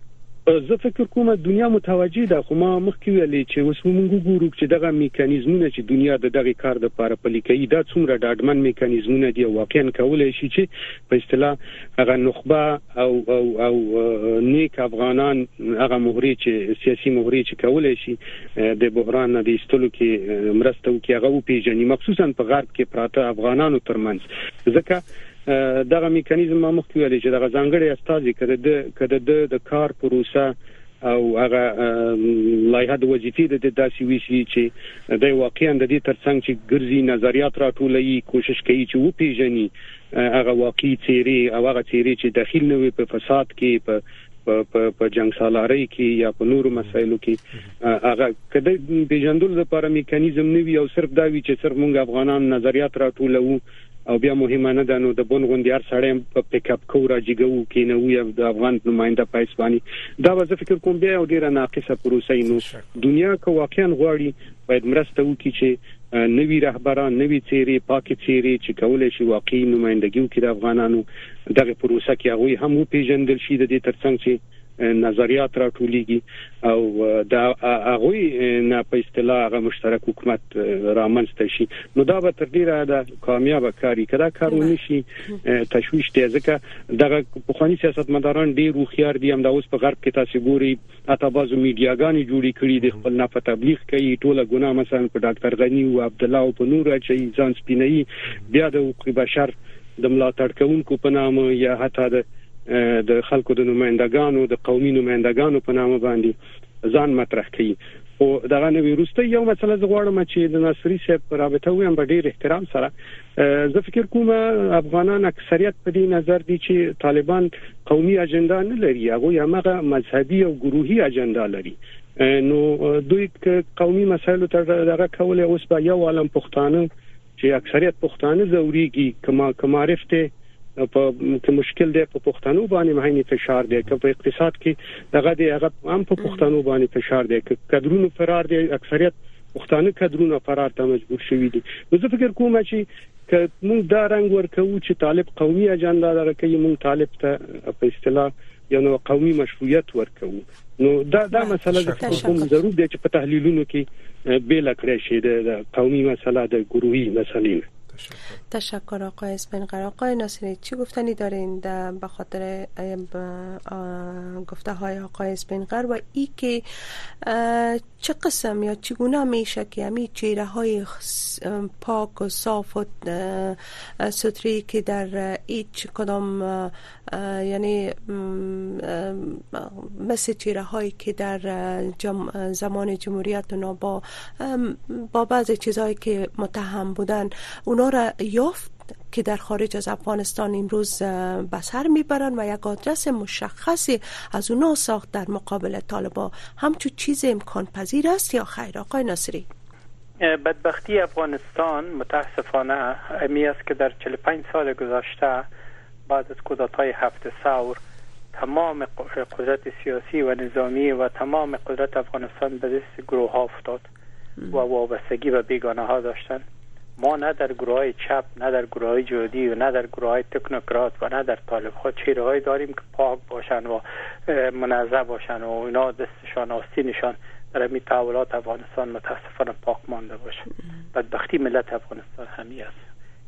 زه فکر کوم دنیا متوجه ده، خو ما مخکې ویلې چې اوس موږ ګورو چې دغه میکانیزمونه چې دنیا د دغه کار د لپاره پلي کوي دا څومره ډاډمن میکانیزمونه دي او واقعا کولای شي چې په اصطلاح هغه نخبه او او او نیک افغانان هغه مهرې چې سیاسي مهرې چې کولای شي د بحران نه د ایستلو کې مرسته وکړي هغه پیژني، مخصوصا په غرب کې پراته افغانانو ترمنځ. ځکه دغه میکانیزم ما مخکې ویلې چې دغه ځانګړي استازي کړه د کړه د کار پروسه او هغه لایحه د وظیفې د داسې ویشي چې د واقعیا د دې ترڅنګ چې ګرځي نظریات راټولوي کوشش کوي چې و پیژني هغه واقعي چیرې او هغه چیرې چې داخل نه وي په فساد کې په په په جنگ سالاري کې یا په نورو مسایلو کې هغه کله پیژندل لپاره میکانیزم نه وي او صرف دا وی چې صرف موږ افغانان نظریات راټولو او بیا مهمه نه ده نو د بون غوندیار سړی په پک اپ کو راځيګو کې نه وي د افغان نماینده په اسباني دا به فکر کوم بیا او ډیره ناقصه پروسه نو دنیا کو واقعا غواړي باید مرسته وکړي چې نوی رهبران نوی چیرې پاکي چیرې چې کولای شي واقعي نمائندګي وکړي د افغانانو دغه پروسه کې هغه هم پیژندل شي د دې ترڅنګ چې نظریات راټولېږي او دا هغه نه په اصطلاح هغه مشترک حکومت رامنځته شي نو دا به تر ډیره د کامیاب کاری کړه کارونه شي تشويش دی ځکه دغه پخوانی سیاستمداران ډیر خوخيار دي هم د اوس په غرب کې تاسو ګوري اته بازو میډیاګانی جوړی کړي د خپل نه په تبلیغ کوي ټوله ګناه مثلا په ډاکټر غنی او عبد الله او په نور چې ځان سپینایي بیا د حقوق بشر د ملاتړ کوونکو په نامه یا حتی د د خلکو د نمائندګانو د قومي نمائندګانو په نامه باندې ځان مطرح کوي. او دغه نوې وروسته یو مسله زغواړم چې د ناصري صاحب په رابطه ویم په ډیر احترام سره زه فکر کوم افغانان اکثریت په دې نظر دي چې طالبان قومي اجنډا نه لري، هغه هغه مذهبي او ګروهي اجنډا لري. نو دوی قومي مسایلو ته دغه کول اوس په یو عالم پښتانه چې اکثریت پښتانه زوريږي کما کمارف ته په مشکل دی په پښتنو باندې مهمه فشار دی که په اقتصاد کې دغه دی هغه هم په پښتنو باندې فشار دی که کډرونو فرار دی اکثریت پښتانه کډرونو فرار ته مجبور شوي دي. نو زه فکر کوم چې که موږ دا رنګ ورکوو چې طالب قومي اجنډا لري کوي موږ طالب ته په اصطلاح یو نو قومي مشروعیت ورکوو نو دا دا مسله د کوم ضرور دی چې په تحلیلونو کې بیل کړی شي د قومي مسله د ګروهي مسلې. تشکر آقای اسپنقر. آقای ناصری چی گفتنی دارین به خاطر گفته های آقای اسپنقر و ای که چه قسم یا چگونه میشه که همین چهره های پاک و صاف و ستری که در هیچ کدام یعنی مثل چهره هایی که در جم زمان جمهوریت اونا با با بعض چیزهایی که متهم بودن اونا را یافت که در خارج از افغانستان امروز به سر میبرن و یک آدرس مشخصی از اونا ساخت در مقابل طالبان. همچون چیز امکان پذیر است یا خیر آقای ناصری؟ بدبختی افغانستان متاسفانه امی است که در چهل و پنج سال گذشته بعد از کودتای هفت ثور تمام قدرت سیاسی و نظامی و تمام قدرت افغانستان به دست گروه ها افتاد و وابستگی و بیگانه ها داشتن. ما نه در گروه های چپ نه در گروه های جهادی و نه در گروه های تکنوکرات و نه در طالب ها چهره های داریم که پاک باشن و منظم باشن و اینا دستشان آستینشان در همین تحولات افغانستان متاسفانه پاک مانده باشه. بدبختی ملت افغانستان همی است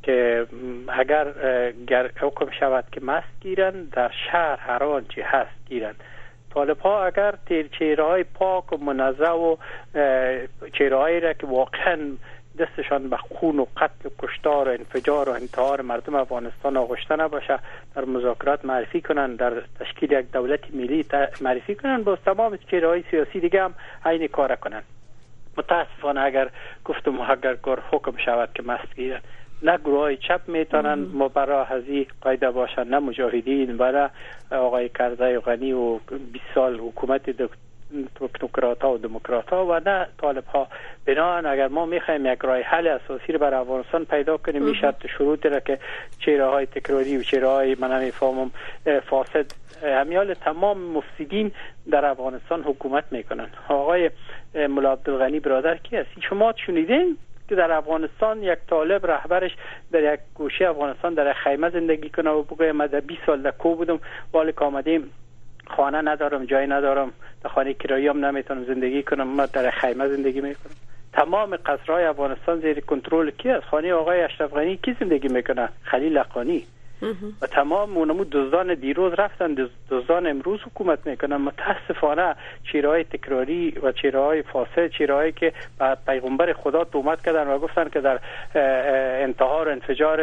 که اگر حکم شود که مست گیرند در شهر هر آنچه هست گیرند. طالب ها اگر چهره های پاک و منزه و چهره هایی را که واقعا دستشان به خون و قتل و کشتار و انفجار و انتحار مردم افغانستان آغشته نباشه در مذاکرات معرفی کنن، در تشکیل یک دولت ملی معرفی کنن، با تمام چهره های سیاسی دیگه هم عین کار کنن. متاسفانه اگر گفتم اگر کار حکم شود که مست گیرن، نه گروه های چپ میتونن مبرا هزی قاعده باشن، نه مجاهدین و نه آقای کرزی و غنی و بیست سال حکومت تکنوکرات ها و دموکرات ها و نه طالب ها. بنابراین اگر ما میخوایم یک راه حل اساسی رو برای افغانستان پیدا کنیم، میشه شروط را که چهره های تکراری و چهره های من نمیفهمم فاسد همیال تمام مفسدین در افغانستان حکومت میکنن. آقای ملا عبدالغنی برادر کی هستی؟ شما شنیدین که در افغانستان یک طالب رهبرش در یک گوشه افغانستان در خیمه زندگی کنه و بگه من در بیست سال در کو بودم، ولی که آمدیم خانه ندارم، جای ندارم، در خانه کرایی هم نمیتونم زندگی کنم، من در خیمه زندگی میکنم. تمام قصرهای افغانستان زیر کنترل کی است؟ خانه آقای اشرف غنی کی زندگی میکنه؟ خلیل حقانی. و تمام اونمو دزدان دیروز رفتن، دزدان امروز حکومت میکنن. متاسفانه چهره‌های تکراری و چهره‌های فاسد، چهره‌هایی که پیغمبر خدا تهمت کردن و گفتن که در انتحار و انفجار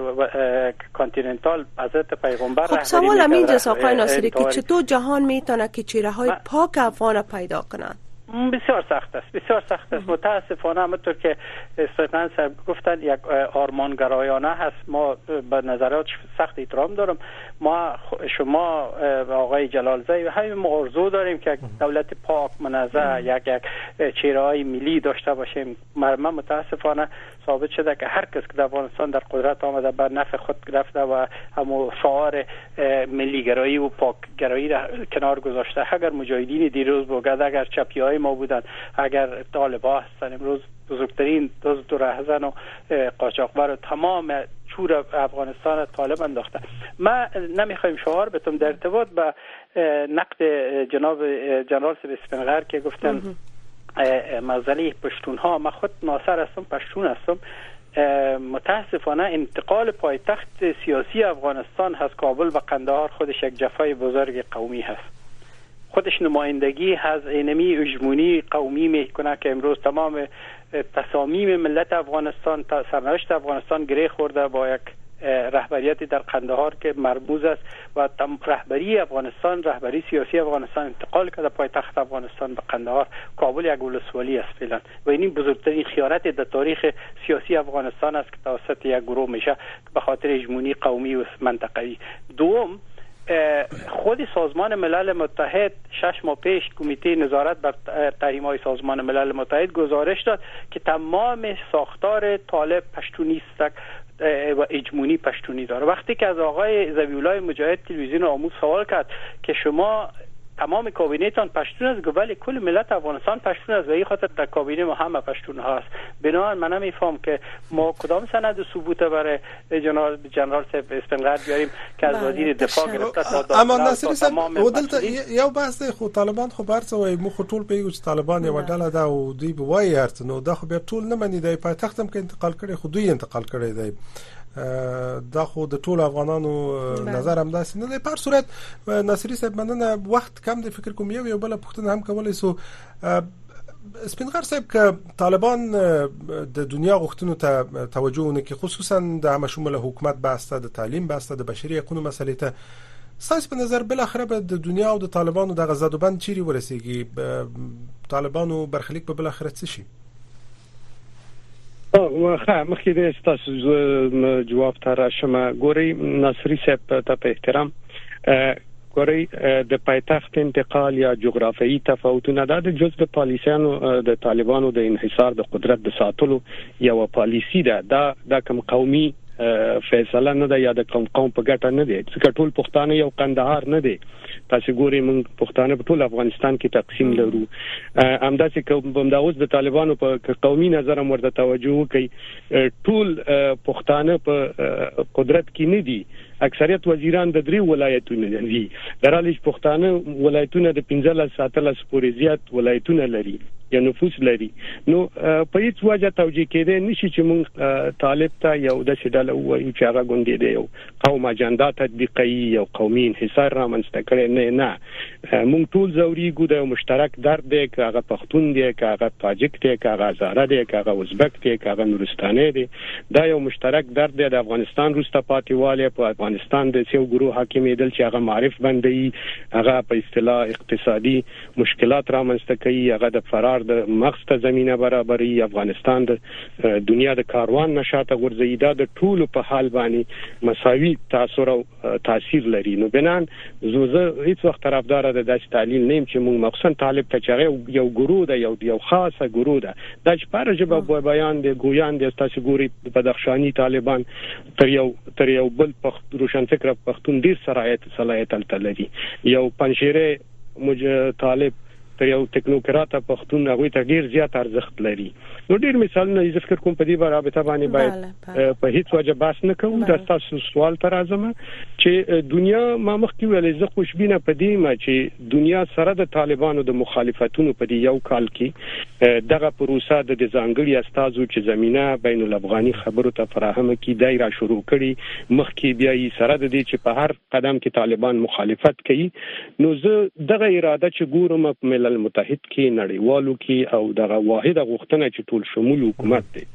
کانتیننتال حضرت پیغمبر خب سوال هم اینجاست آقای ناصری که چطور جهان میتونه که چهره‌های پاک افغان پیدا کنن؟ بسیار سخت است، بسیار سخت است. متاسفانه همونطور که استفان صاحب گفتن یک آرمانگرایانه هست. ما به نظرات سخت احترام دارم. ما شما آقای جلالزی همین ما آرزو داریم که دولت پاک منزه یک یک چهره‌های ملی داشته باشیم. من متاسفانه ثابت شده که هر کس که در افغانستان در قدرت آمده بر نفع خود رفته و همو شعار ملیگرایی و پاکگرایی را کنار گذاشته. اگر مجاهدین دیروز بوگد، اگر چپی‌های ما بودن، اگر طالب‌ها هستن، امروز بزرگترین دزد و رهزن و قاچاقبر و تمام چور افغانستان طالب انداخته. ما نمیخوایم شعار بتم در ارتباط به نقد جناب جنرال اسفندیار که گفتن مسئله پشتون ها. من خود ناصر هستم، پشتون هستم. متاسفانه انتقال پایتخت سیاسی افغانستان از کابل به قندهار خودش یک جفای بزرگ قومی هست. خودش نمایندگی از اینمی هژمونی قومی میکنه که امروز تمام تصامیم ملت افغانستان، سرنوشت افغانستان گره خورده با یک رهبریتی در قندهار که مرموز است و رهبری افغانستان، رهبری سیاسی افغانستان انتقال کرده پایتخت افغانستان به قندهار. کابل یک ولسوالی است فعلا و این بزرگترین خیانت در تاریخ سیاسی افغانستان است که توسط یک گروه میشه به خاطر هژمونی قومی و منطقه‌ای. دوم، خود سازمان ملل متحد شش ماه پیش کمیته نظارت بر تحریم‌های سازمان ملل متحد گزارش داد که تمام ساختار طالب پشتونی است و هژمونی پشتونی داره. وقتی که از آقای ذبیح‌الله مجاهد تلویزیون آموز سوال کرد که شما تمام کابینه‌تان پشتون است، ولی کل ملت افغانستان پشتون است و این خاطر در کابینه ما همه پشتون هاست. بنابراین من نمیفهم که ما کدام سند ثبوت برای جنرال جنرال اسفندیار بیاریم که از وزیر دفاع گرفته تا اما ناصری صاحب ودلته یو بحث خو طالبان خو برڅ وای مو خو ټول پیږي چې طالبان یو ډله دا او دوی به وایي ارته نو دا خو به ټول نه مني دی پاتختم کې انتقال کړي خو دوی انتقال کړي دی دا خو د ټول افغانانو نظر هم داسې نه دی. په هر صورت ناصری صاحب مننه، وخت کم دی، فکر کوم یو یو بل پوښتنه هم کولای سو. اسپینغر صاحب که طالبان د دنیا غوښتنو ته توجه ونه کوي، خصوصا د عامه شموله حکومت باسته، د تعلیم باسته، د بشري حقوقو مسلې ته، ساس په نظر بل اخره به د دنیا او د طالبانو د غزادو بند چیرې ورسیږي؟ طالبانو برخلیک په بل اخره څه شي؟ او ښه مخکې د تاسو جواب ته راشم. ګوري ناصری صاحب ته په احترام ګوري د پایتخت انتقال یا جغرافیایي تفاوتونه د جزء پالیسیانو د طالبانو د انحصار د قدرت د ساتلو یو پالیسی ده. دا د کوم قومي فیصله نه ده یا د کوم قوم په ګټه نه ده، ځکه ټول پښتانه یو قندهار نه دي. تاسو ګورئ موږ پښتانه په ټول افغانستان کې تقسیم لرو. همداسې کوم د اوس د طالبانو په قومي نظر هم ورته توجه وکړي، ټول پښتانه په قدرت کې نه دي. اکثریت وزیران د درې ولایتونو دي، درالیش پښتانه ولایتونه د پنځلس ساتلس پورې زیات ولایتونه لري. یا نفوذ لري. نو په هیڅ وجه توجیه کېدای نشي چې موږ طالب ته یو د شډاله وایو چې هغه ګوندې دی یو قوم اجنډا تطبیقي یو قومي انحصار رامنځته کړي. نه نه موږ ټول زوريګو د مشترک درد دی، که هغه پښتون دی، که هغه تاجک دی، که هغه هزاره دی، که هغه ازبک دی، که هغه نورستاني دی. دا یو مشترک درد دی د افغانستان روسته پاتېواله په افغانستان د سیو ګروه حاکمیدل چې هغه معرف بندي، هغه په اصطلاح اقتصادي مشکلات رامنځته کوي، هغه د فرار د مغز ته زمينه برابري، افغانستان د دنیا د کاروان نشاته غورځي. دا د ټولو په حال باندې مساوي تاثیر او تاثیر لري. نو بنان زوزه هیڅ وخت طرفدار د داس تعلیل نیم چې موږ مخصوصا طالب ته چغه یو ګروه ده، یو یو خاصه ګروه ده. دا چې پر جبه بیان دی ګویان دی تاسو ګوري بدخشانی طالبان تر یو تر یو بل پخت روشنفکر پختون ډیر صلاحیت صلاحیت لري. یو پنځيره مج طالب تر یو ټیکنوکرات پختون هغه ته ډیر زیات ارزښت لري. نو ډیر مثالونه یې ذکر کوم په دې باره به باندې باید په هیڅ وجه بحث نه کوم. دا تاسو سوال تر اعظم چې دنیا ما مخکې ویلې زه خوشبینه پدې ما چې دنیا سره د طالبانو د مخالفتونو په دې یو کال کې دغه پروسه د ځانګړي استازو چې زمينه بین الافغاني خبرو ته فراهم کی دایره شروع کړي، مخکې بیا یې سره د دې چې په هر قدم کې طالبان مخالفت کوي. نو زه دغه اراده چې ګورم په ملل متحد کې نړیوالو کې او دغه واحده غوښتنه چې ټول شمول حکومت دی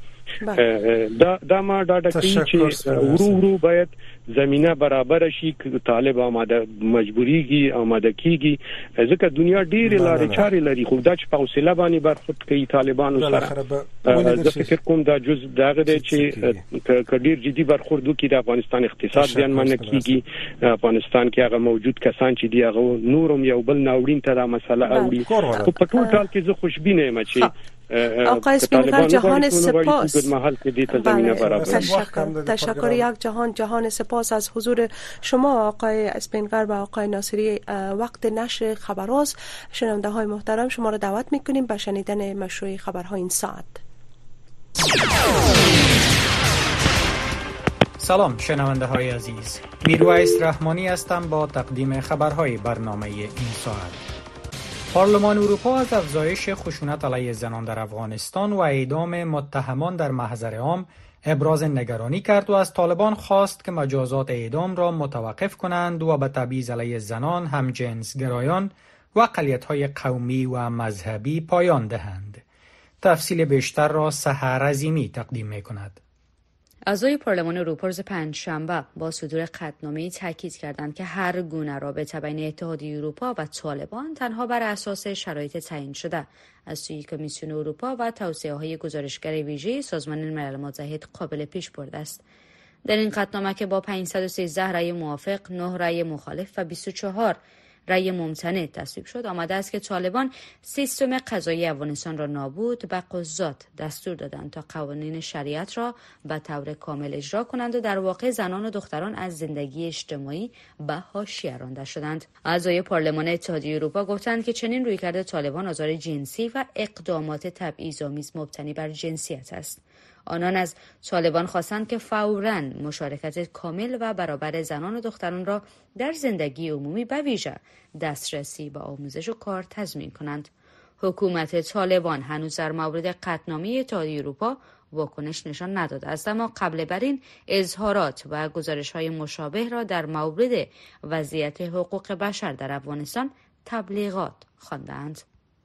دا دا ما دا د چې ورو ورو باید زمينه برابر شي چې طالب آماده مجبوريږي آماده کیږي، ځکه دنیا ډېر لارې چارې لري. خو دا چې په حوصله باندې برخورد کوي طالبانو سره زه فکر کوم دا جز دغه دی چې کډیر جدي برخورد وکړي د افغانستان اقتصاد زیانمن کیږي. افغانستان کې هغه موجود کسان چې دی هغه نورم یو بل ناوړین ته دا مسله اوري. خو په ټول حال کې زه خوشبینه یم چې آقای اسپینغر جهان سپاس. بله. تشکر تشکر یک جهان جهان سپاس از حضور شما آقای اسپینغر و آقای ناصری. وقت نشر خبراز شنونده های محترم شما را دعوت میکنیم به شنیدن مشروع خبرها این ساعت. سلام شنونده های عزیز، میرویس رحمانی هستم با تقدیم خبرهای برنامه این ساعت. پارلمان اروپا از افزایش خشونت علیه زنان در افغانستان و اعدام متهمان در محضر عام ابراز نگرانی کرد و از طالبان خواست که مجازات اعدام را متوقف کنند و به تبعیض علیه زنان، همجنسگرایان و اقلیت‌های قومی و مذهبی پایان دهند. تفصیل بیشتر را سحر عظیمی تقدیم می‌کند. اعضای پارلمان اروپا روز پنجشنبه با صدور قطعنامه‌ای تاکید کردند که هر گونه رابطه بین اتحادیه اروپا و طالبان تنها بر اساس شرایط تعیین شده از سوی کمیسیون اروپا و توصیه‌های گزارشگر ویژه سازمان ملل متحد قابل پیشبرد است. در این قطعنامه که با پانصد و سیزده رأی موافق، نه رأی مخالف و بیست و چهار رأی ممتنع تصویب شد، آمده است که طالبان سیستم قضایی افغانستان را نابود و قضات دستور دادند تا قوانین شریعت را به طور کامل اجرا کنند و در واقع زنان و دختران از زندگی اجتماعی به حاشیه رانده شدند. اعضای پارلمان اتحادیه اروپا گفتند که چنین رویکرد طالبان آزار جنسی و اقدامات تبعیض‌آمیز مبتنی بر جنسیت است. آنان از طالبان خواستند که فوراً مشارکت کامل و برابر زنان و دختران را در زندگی عمومی به ویژه دسترسی به آموزش و کار تضمین کنند. حکومت طالبان هنوز در مورد قطعنامه اتحادیه اروپا واکنش نشان نداده است، اما قبل بر این اظهارات و گزارش‌های مشابه را در مورد وضعیت حقوق بشر در افغانستان تبلیغات خواندند.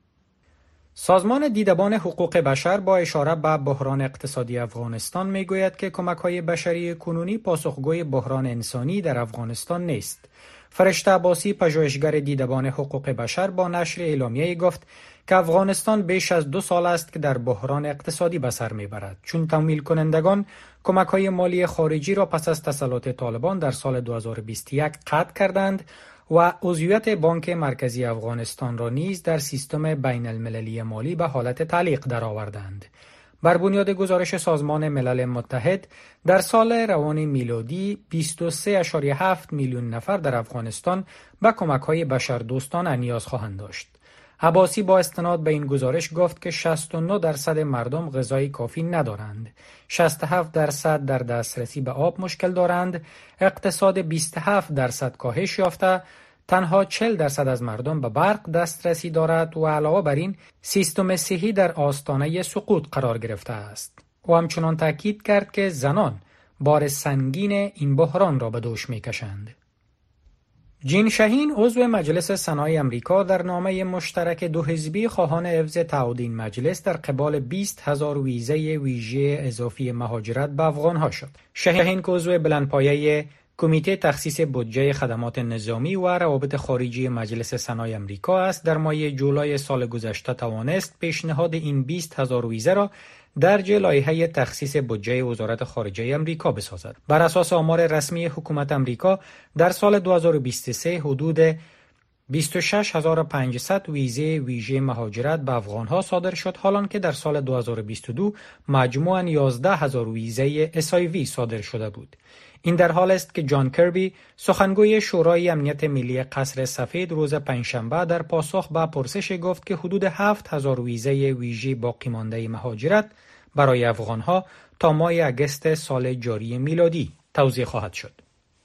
سازمان دیدبان حقوق بشر با اشاره به بحران اقتصادی افغانستان میگوید که کمک‌های بشری کنونی پاسخگوی بحران انسانی در افغانستان نیست. فرشته عباسی، پژوهشگر دیدبان حقوق بشر، با نشر اعلامیه‌ای گفت که افغانستان بیش از دو سال است که در بحران اقتصادی به سر میبرد، چون تمویل کنندگان کمک‌های مالی خارجی را پس از تسلط طالبان در سال دو هزار و بیست و یک قطع کردند و عضویت بانک مرکزی افغانستان را نیز در سیستم بین المللی مالی به حالت تعلیق درآوردند. بر بنیاد گزارش سازمان ملل متحد در سال روان میلادی بیست و سه ممیز هفت میلیون نفر در افغانستان به کمک‌های بشردوستانه نیاز خواهند داشت. عباسی با استناد به این گزارش گفت که شصت و نه درصد مردم غذای کافی ندارند، شصت و هفت درصد در دسترسی به آب مشکل دارند، اقتصاد بیست و هفت درصد کاهش یافته، تنها چهل درصد از مردم به برق دسترسی دارد و علاوه بر این سیستم صحی در آستانه سقوط قرار گرفته است. او همچنان تاکید کرد که زنان بار سنگین این بحران را به دوش می‌کشند. جین شاهین عضو مجلس سنای امریکا در نامه مشترک دو حزبی خواهان حفظ تعهد این مجلس در قبال بیست هزار ویزه ویژه اضافی مهاجرت به افغانها شد. شاهین که عضو بلندپایه کمیته تخصیص بودجه خدمات نظامی و روابط خارجی مجلس سنای امریکا است، در ماه جولای سال گذشته توانست پیشنهاد این بیست هزار ویزه را درج لایحه تخصیص بودجه وزارت خارجه امریکا بسازد. بر اساس آمار رسمی حکومت امریکا در سال دو هزار و بیست و سه حدود بیست و شش هزار و پانصد ویزه ویژه مهاجرت به افغانها صادر شد، حالان که در سال دو هزار و بیست و دو مجموعاً یازده هزار ویزه اس آی وی صادر شده بود. این در حال است که جان کربی سخنگوی شورای امنیت ملی قصر سفید روز پنجشنبه در پاسخ به پرسش گفت که حدود هفت هزار ویزه ویژه باقی مانده مهاجرت برای افغانها تا ماه اگست سال جاری میلادی توزیع خواهد شد.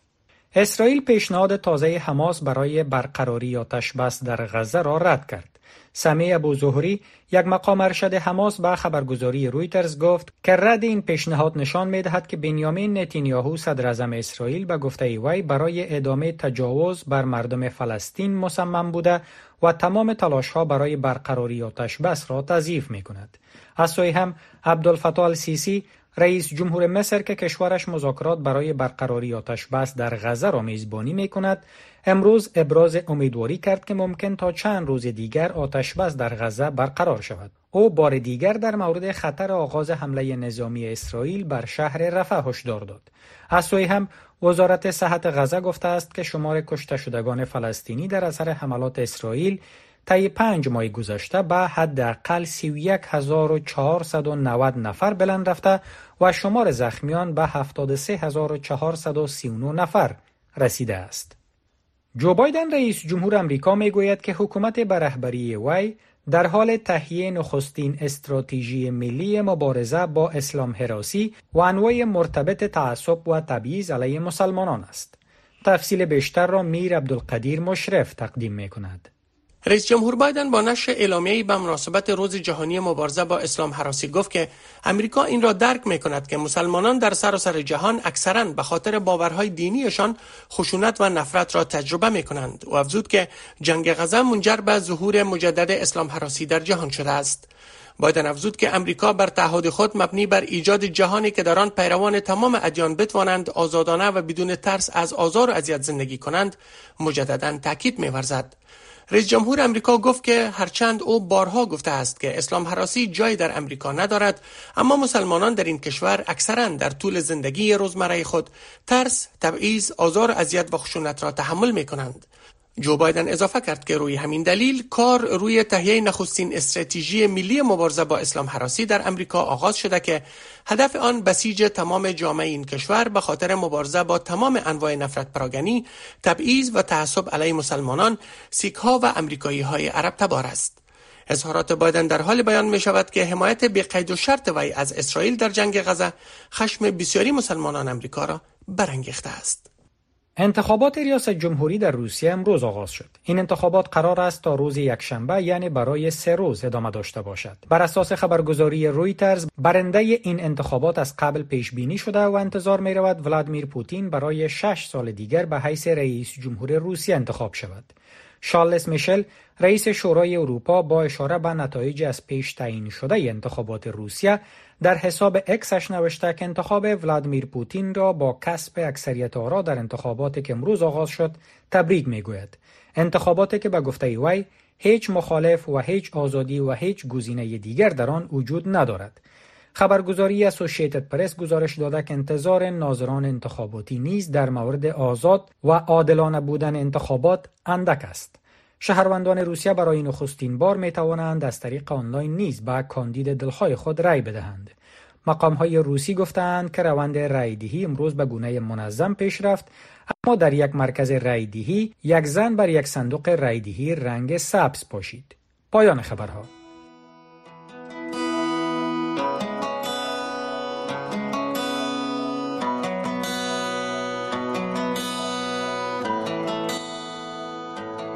اسرائیل پیشنهاد تازه حماس برای برقراری آتش بس در غزه را رد کرد. سمیع ابوظهری، یک مقام ارشد حماس، به خبرگزاری رویترز گفت که رد این پیشنهاد نشان می‌دهد که بنیامین نتانیاهو صدر اعظم اسرائیل به گفته وی برای ادامه تجاوز بر مردم فلسطین مصمم بوده و تمام تلاش‌ها برای برقراری آتش بس را تضعیف می‌کند. از سوی هم عبدالفتاح السیسی، رئیس جمهور مصر که کشورش مذاکرات برای برقراری آتش بس در غزه را میزبانی می‌کند، امروز ابراز امیدواری کرد که ممکن تا چند روز دیگر آتش بس در غزه برقرار شود. او بار دیگر در مورد خطر آغاز حمله نظامی اسرائیل بر شهر رفح هشدار داد. از سوی هم وزارت صحت غزه گفته است که شمار کشته شدگان فلسطینی در اثر حملات اسرائیل طی پنج ماه گذشته به حداقل سی و یک هزار و چهارصد و نود نفر بلند رفته و شمار زخمیان به هفتاد و سه هزار و چهارصد و سی و نه نفر رسیده است. جو بایدن رئیس جمهور امریکا میگوید که حکومت به رهبری وی در حال تهیه نخستین استراتژی ملی مبارزه با اسلام هراسی و انواع مرتبط تعصب و تبعیض علیه مسلمانان است. تفصیل بیشتر را میر عبدالقدیر مشرف تقدیم میکند. رئیس جمهور بایدن با نشر اعلامیه‌ای به مناسبت روز جهانی مبارزه با اسلام هراسی گفت که امریکا این را درک می‌کند که مسلمانان در سراسر جهان اکثراً به خاطر باورهای دینیشان خشونت و نفرت را تجربه می‌کنند و افزود که جنگ غزه منجر به ظهور مجدد اسلام هراسی در جهان شده است. بایدن افزود که امریکا بر تعهد خود مبنی بر ایجاد جهانی که در آن پیروان تمام ادیان بتوانند آزادانه و بدون ترس از آزار و اذیت زندگی کنند مجدداً تاکید می‌ورزد. رئیس جمهور امریکا گفت که هرچند او بارها گفته است که اسلام هراسی جایی در امریکا ندارد، اما مسلمانان در این کشور اکثراً در طول زندگی روزمره خود ترس، تبعیض، آزار و اذیت و خشونت را تحمل می‌کنند. جو بایدن اضافه کرد که روی همین دلیل کار روی تهیه نخستین استراتژی ملی مبارزه با اسلام هراسی در امریکا آغاز شده که هدف آن بسیج تمام جامعه این کشور به خاطر مبارزه با تمام انواع نفرت پراگنی، تبعیض و تعصب علیه مسلمانان، سیک‌ها و امریکایی‌های عرب تبار است. اظهارات بایدن در حال بیان می شود که حمایت بی قید و شرط وی از اسرائیل در جنگ غزه خشم بسیاری مسلمانان امریکا را برانگیخته است. انتخابات ریاست جمهوری در روسیه امروز آغاز شد. این انتخابات قرار است تا روز یکشنبه، یعنی برای سه روز ادامه داشته باشد. بر اساس خبرگزاری رویترز، برنده این انتخابات از قبل پیش بینی شده و انتظار می رود ولادیمیر پوتین برای شش سال دیگر به حیث رئیس جمهور روسیه انتخاب شود. شارلز میشل، رئیس شورای اروپا، با اشاره به نتایج از پیش تعیین شده انتخابات روسیه در حساب اکسش نوشته که انتخاب ولادیمیر پوتین را با کسب اکثریت آرا در انتخاباتی که امروز آغاز شد تبریک میگوید. انتخاباتی که به گفته وی هیچ مخالف و هیچ آزادی و هیچ گزینه دیگر در آن وجود ندارد. خبرگزاری اسوسییتد پرس گزارش داده که انتظار ناظران انتخاباتی نیز در مورد آزاد و عادلانه بودن انتخابات اندک است. شهروندان روسیه برای نخستین بار می توانند از طریق آنلاین نیز به کاندید دلخواه خود رأی بدهند. مقام‌های روسی گفتند که روند رأی‌دهی امروز به گونه منظم پیش رفت، اما در یک مرکز رأی‌دهی یک زن بر یک صندوق رأی‌دهی رنگ سبز پاشید. پایان خبرها.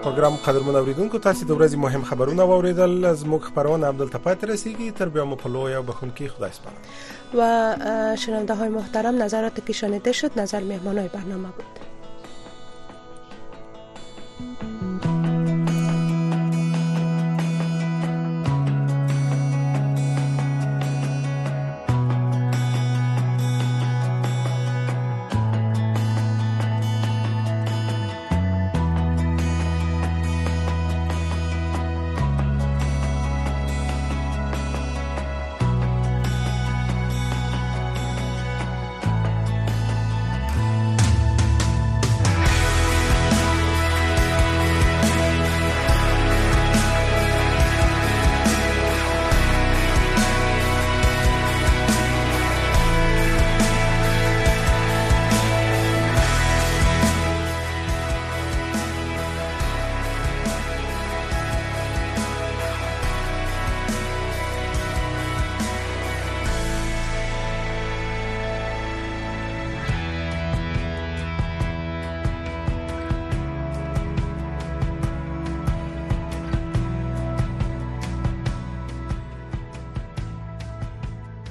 پروګرام قدرمن اوریدونکو تاسو د ورځې مهم خبرونه واوریدل. از موږ خبرونه عبدالتپات رسیدي تر بیا مو په لوی او بخونکی خدای سپارم. و شنونده های محترم نظرات که شنیده شد نظر مهمانای برنامه بود.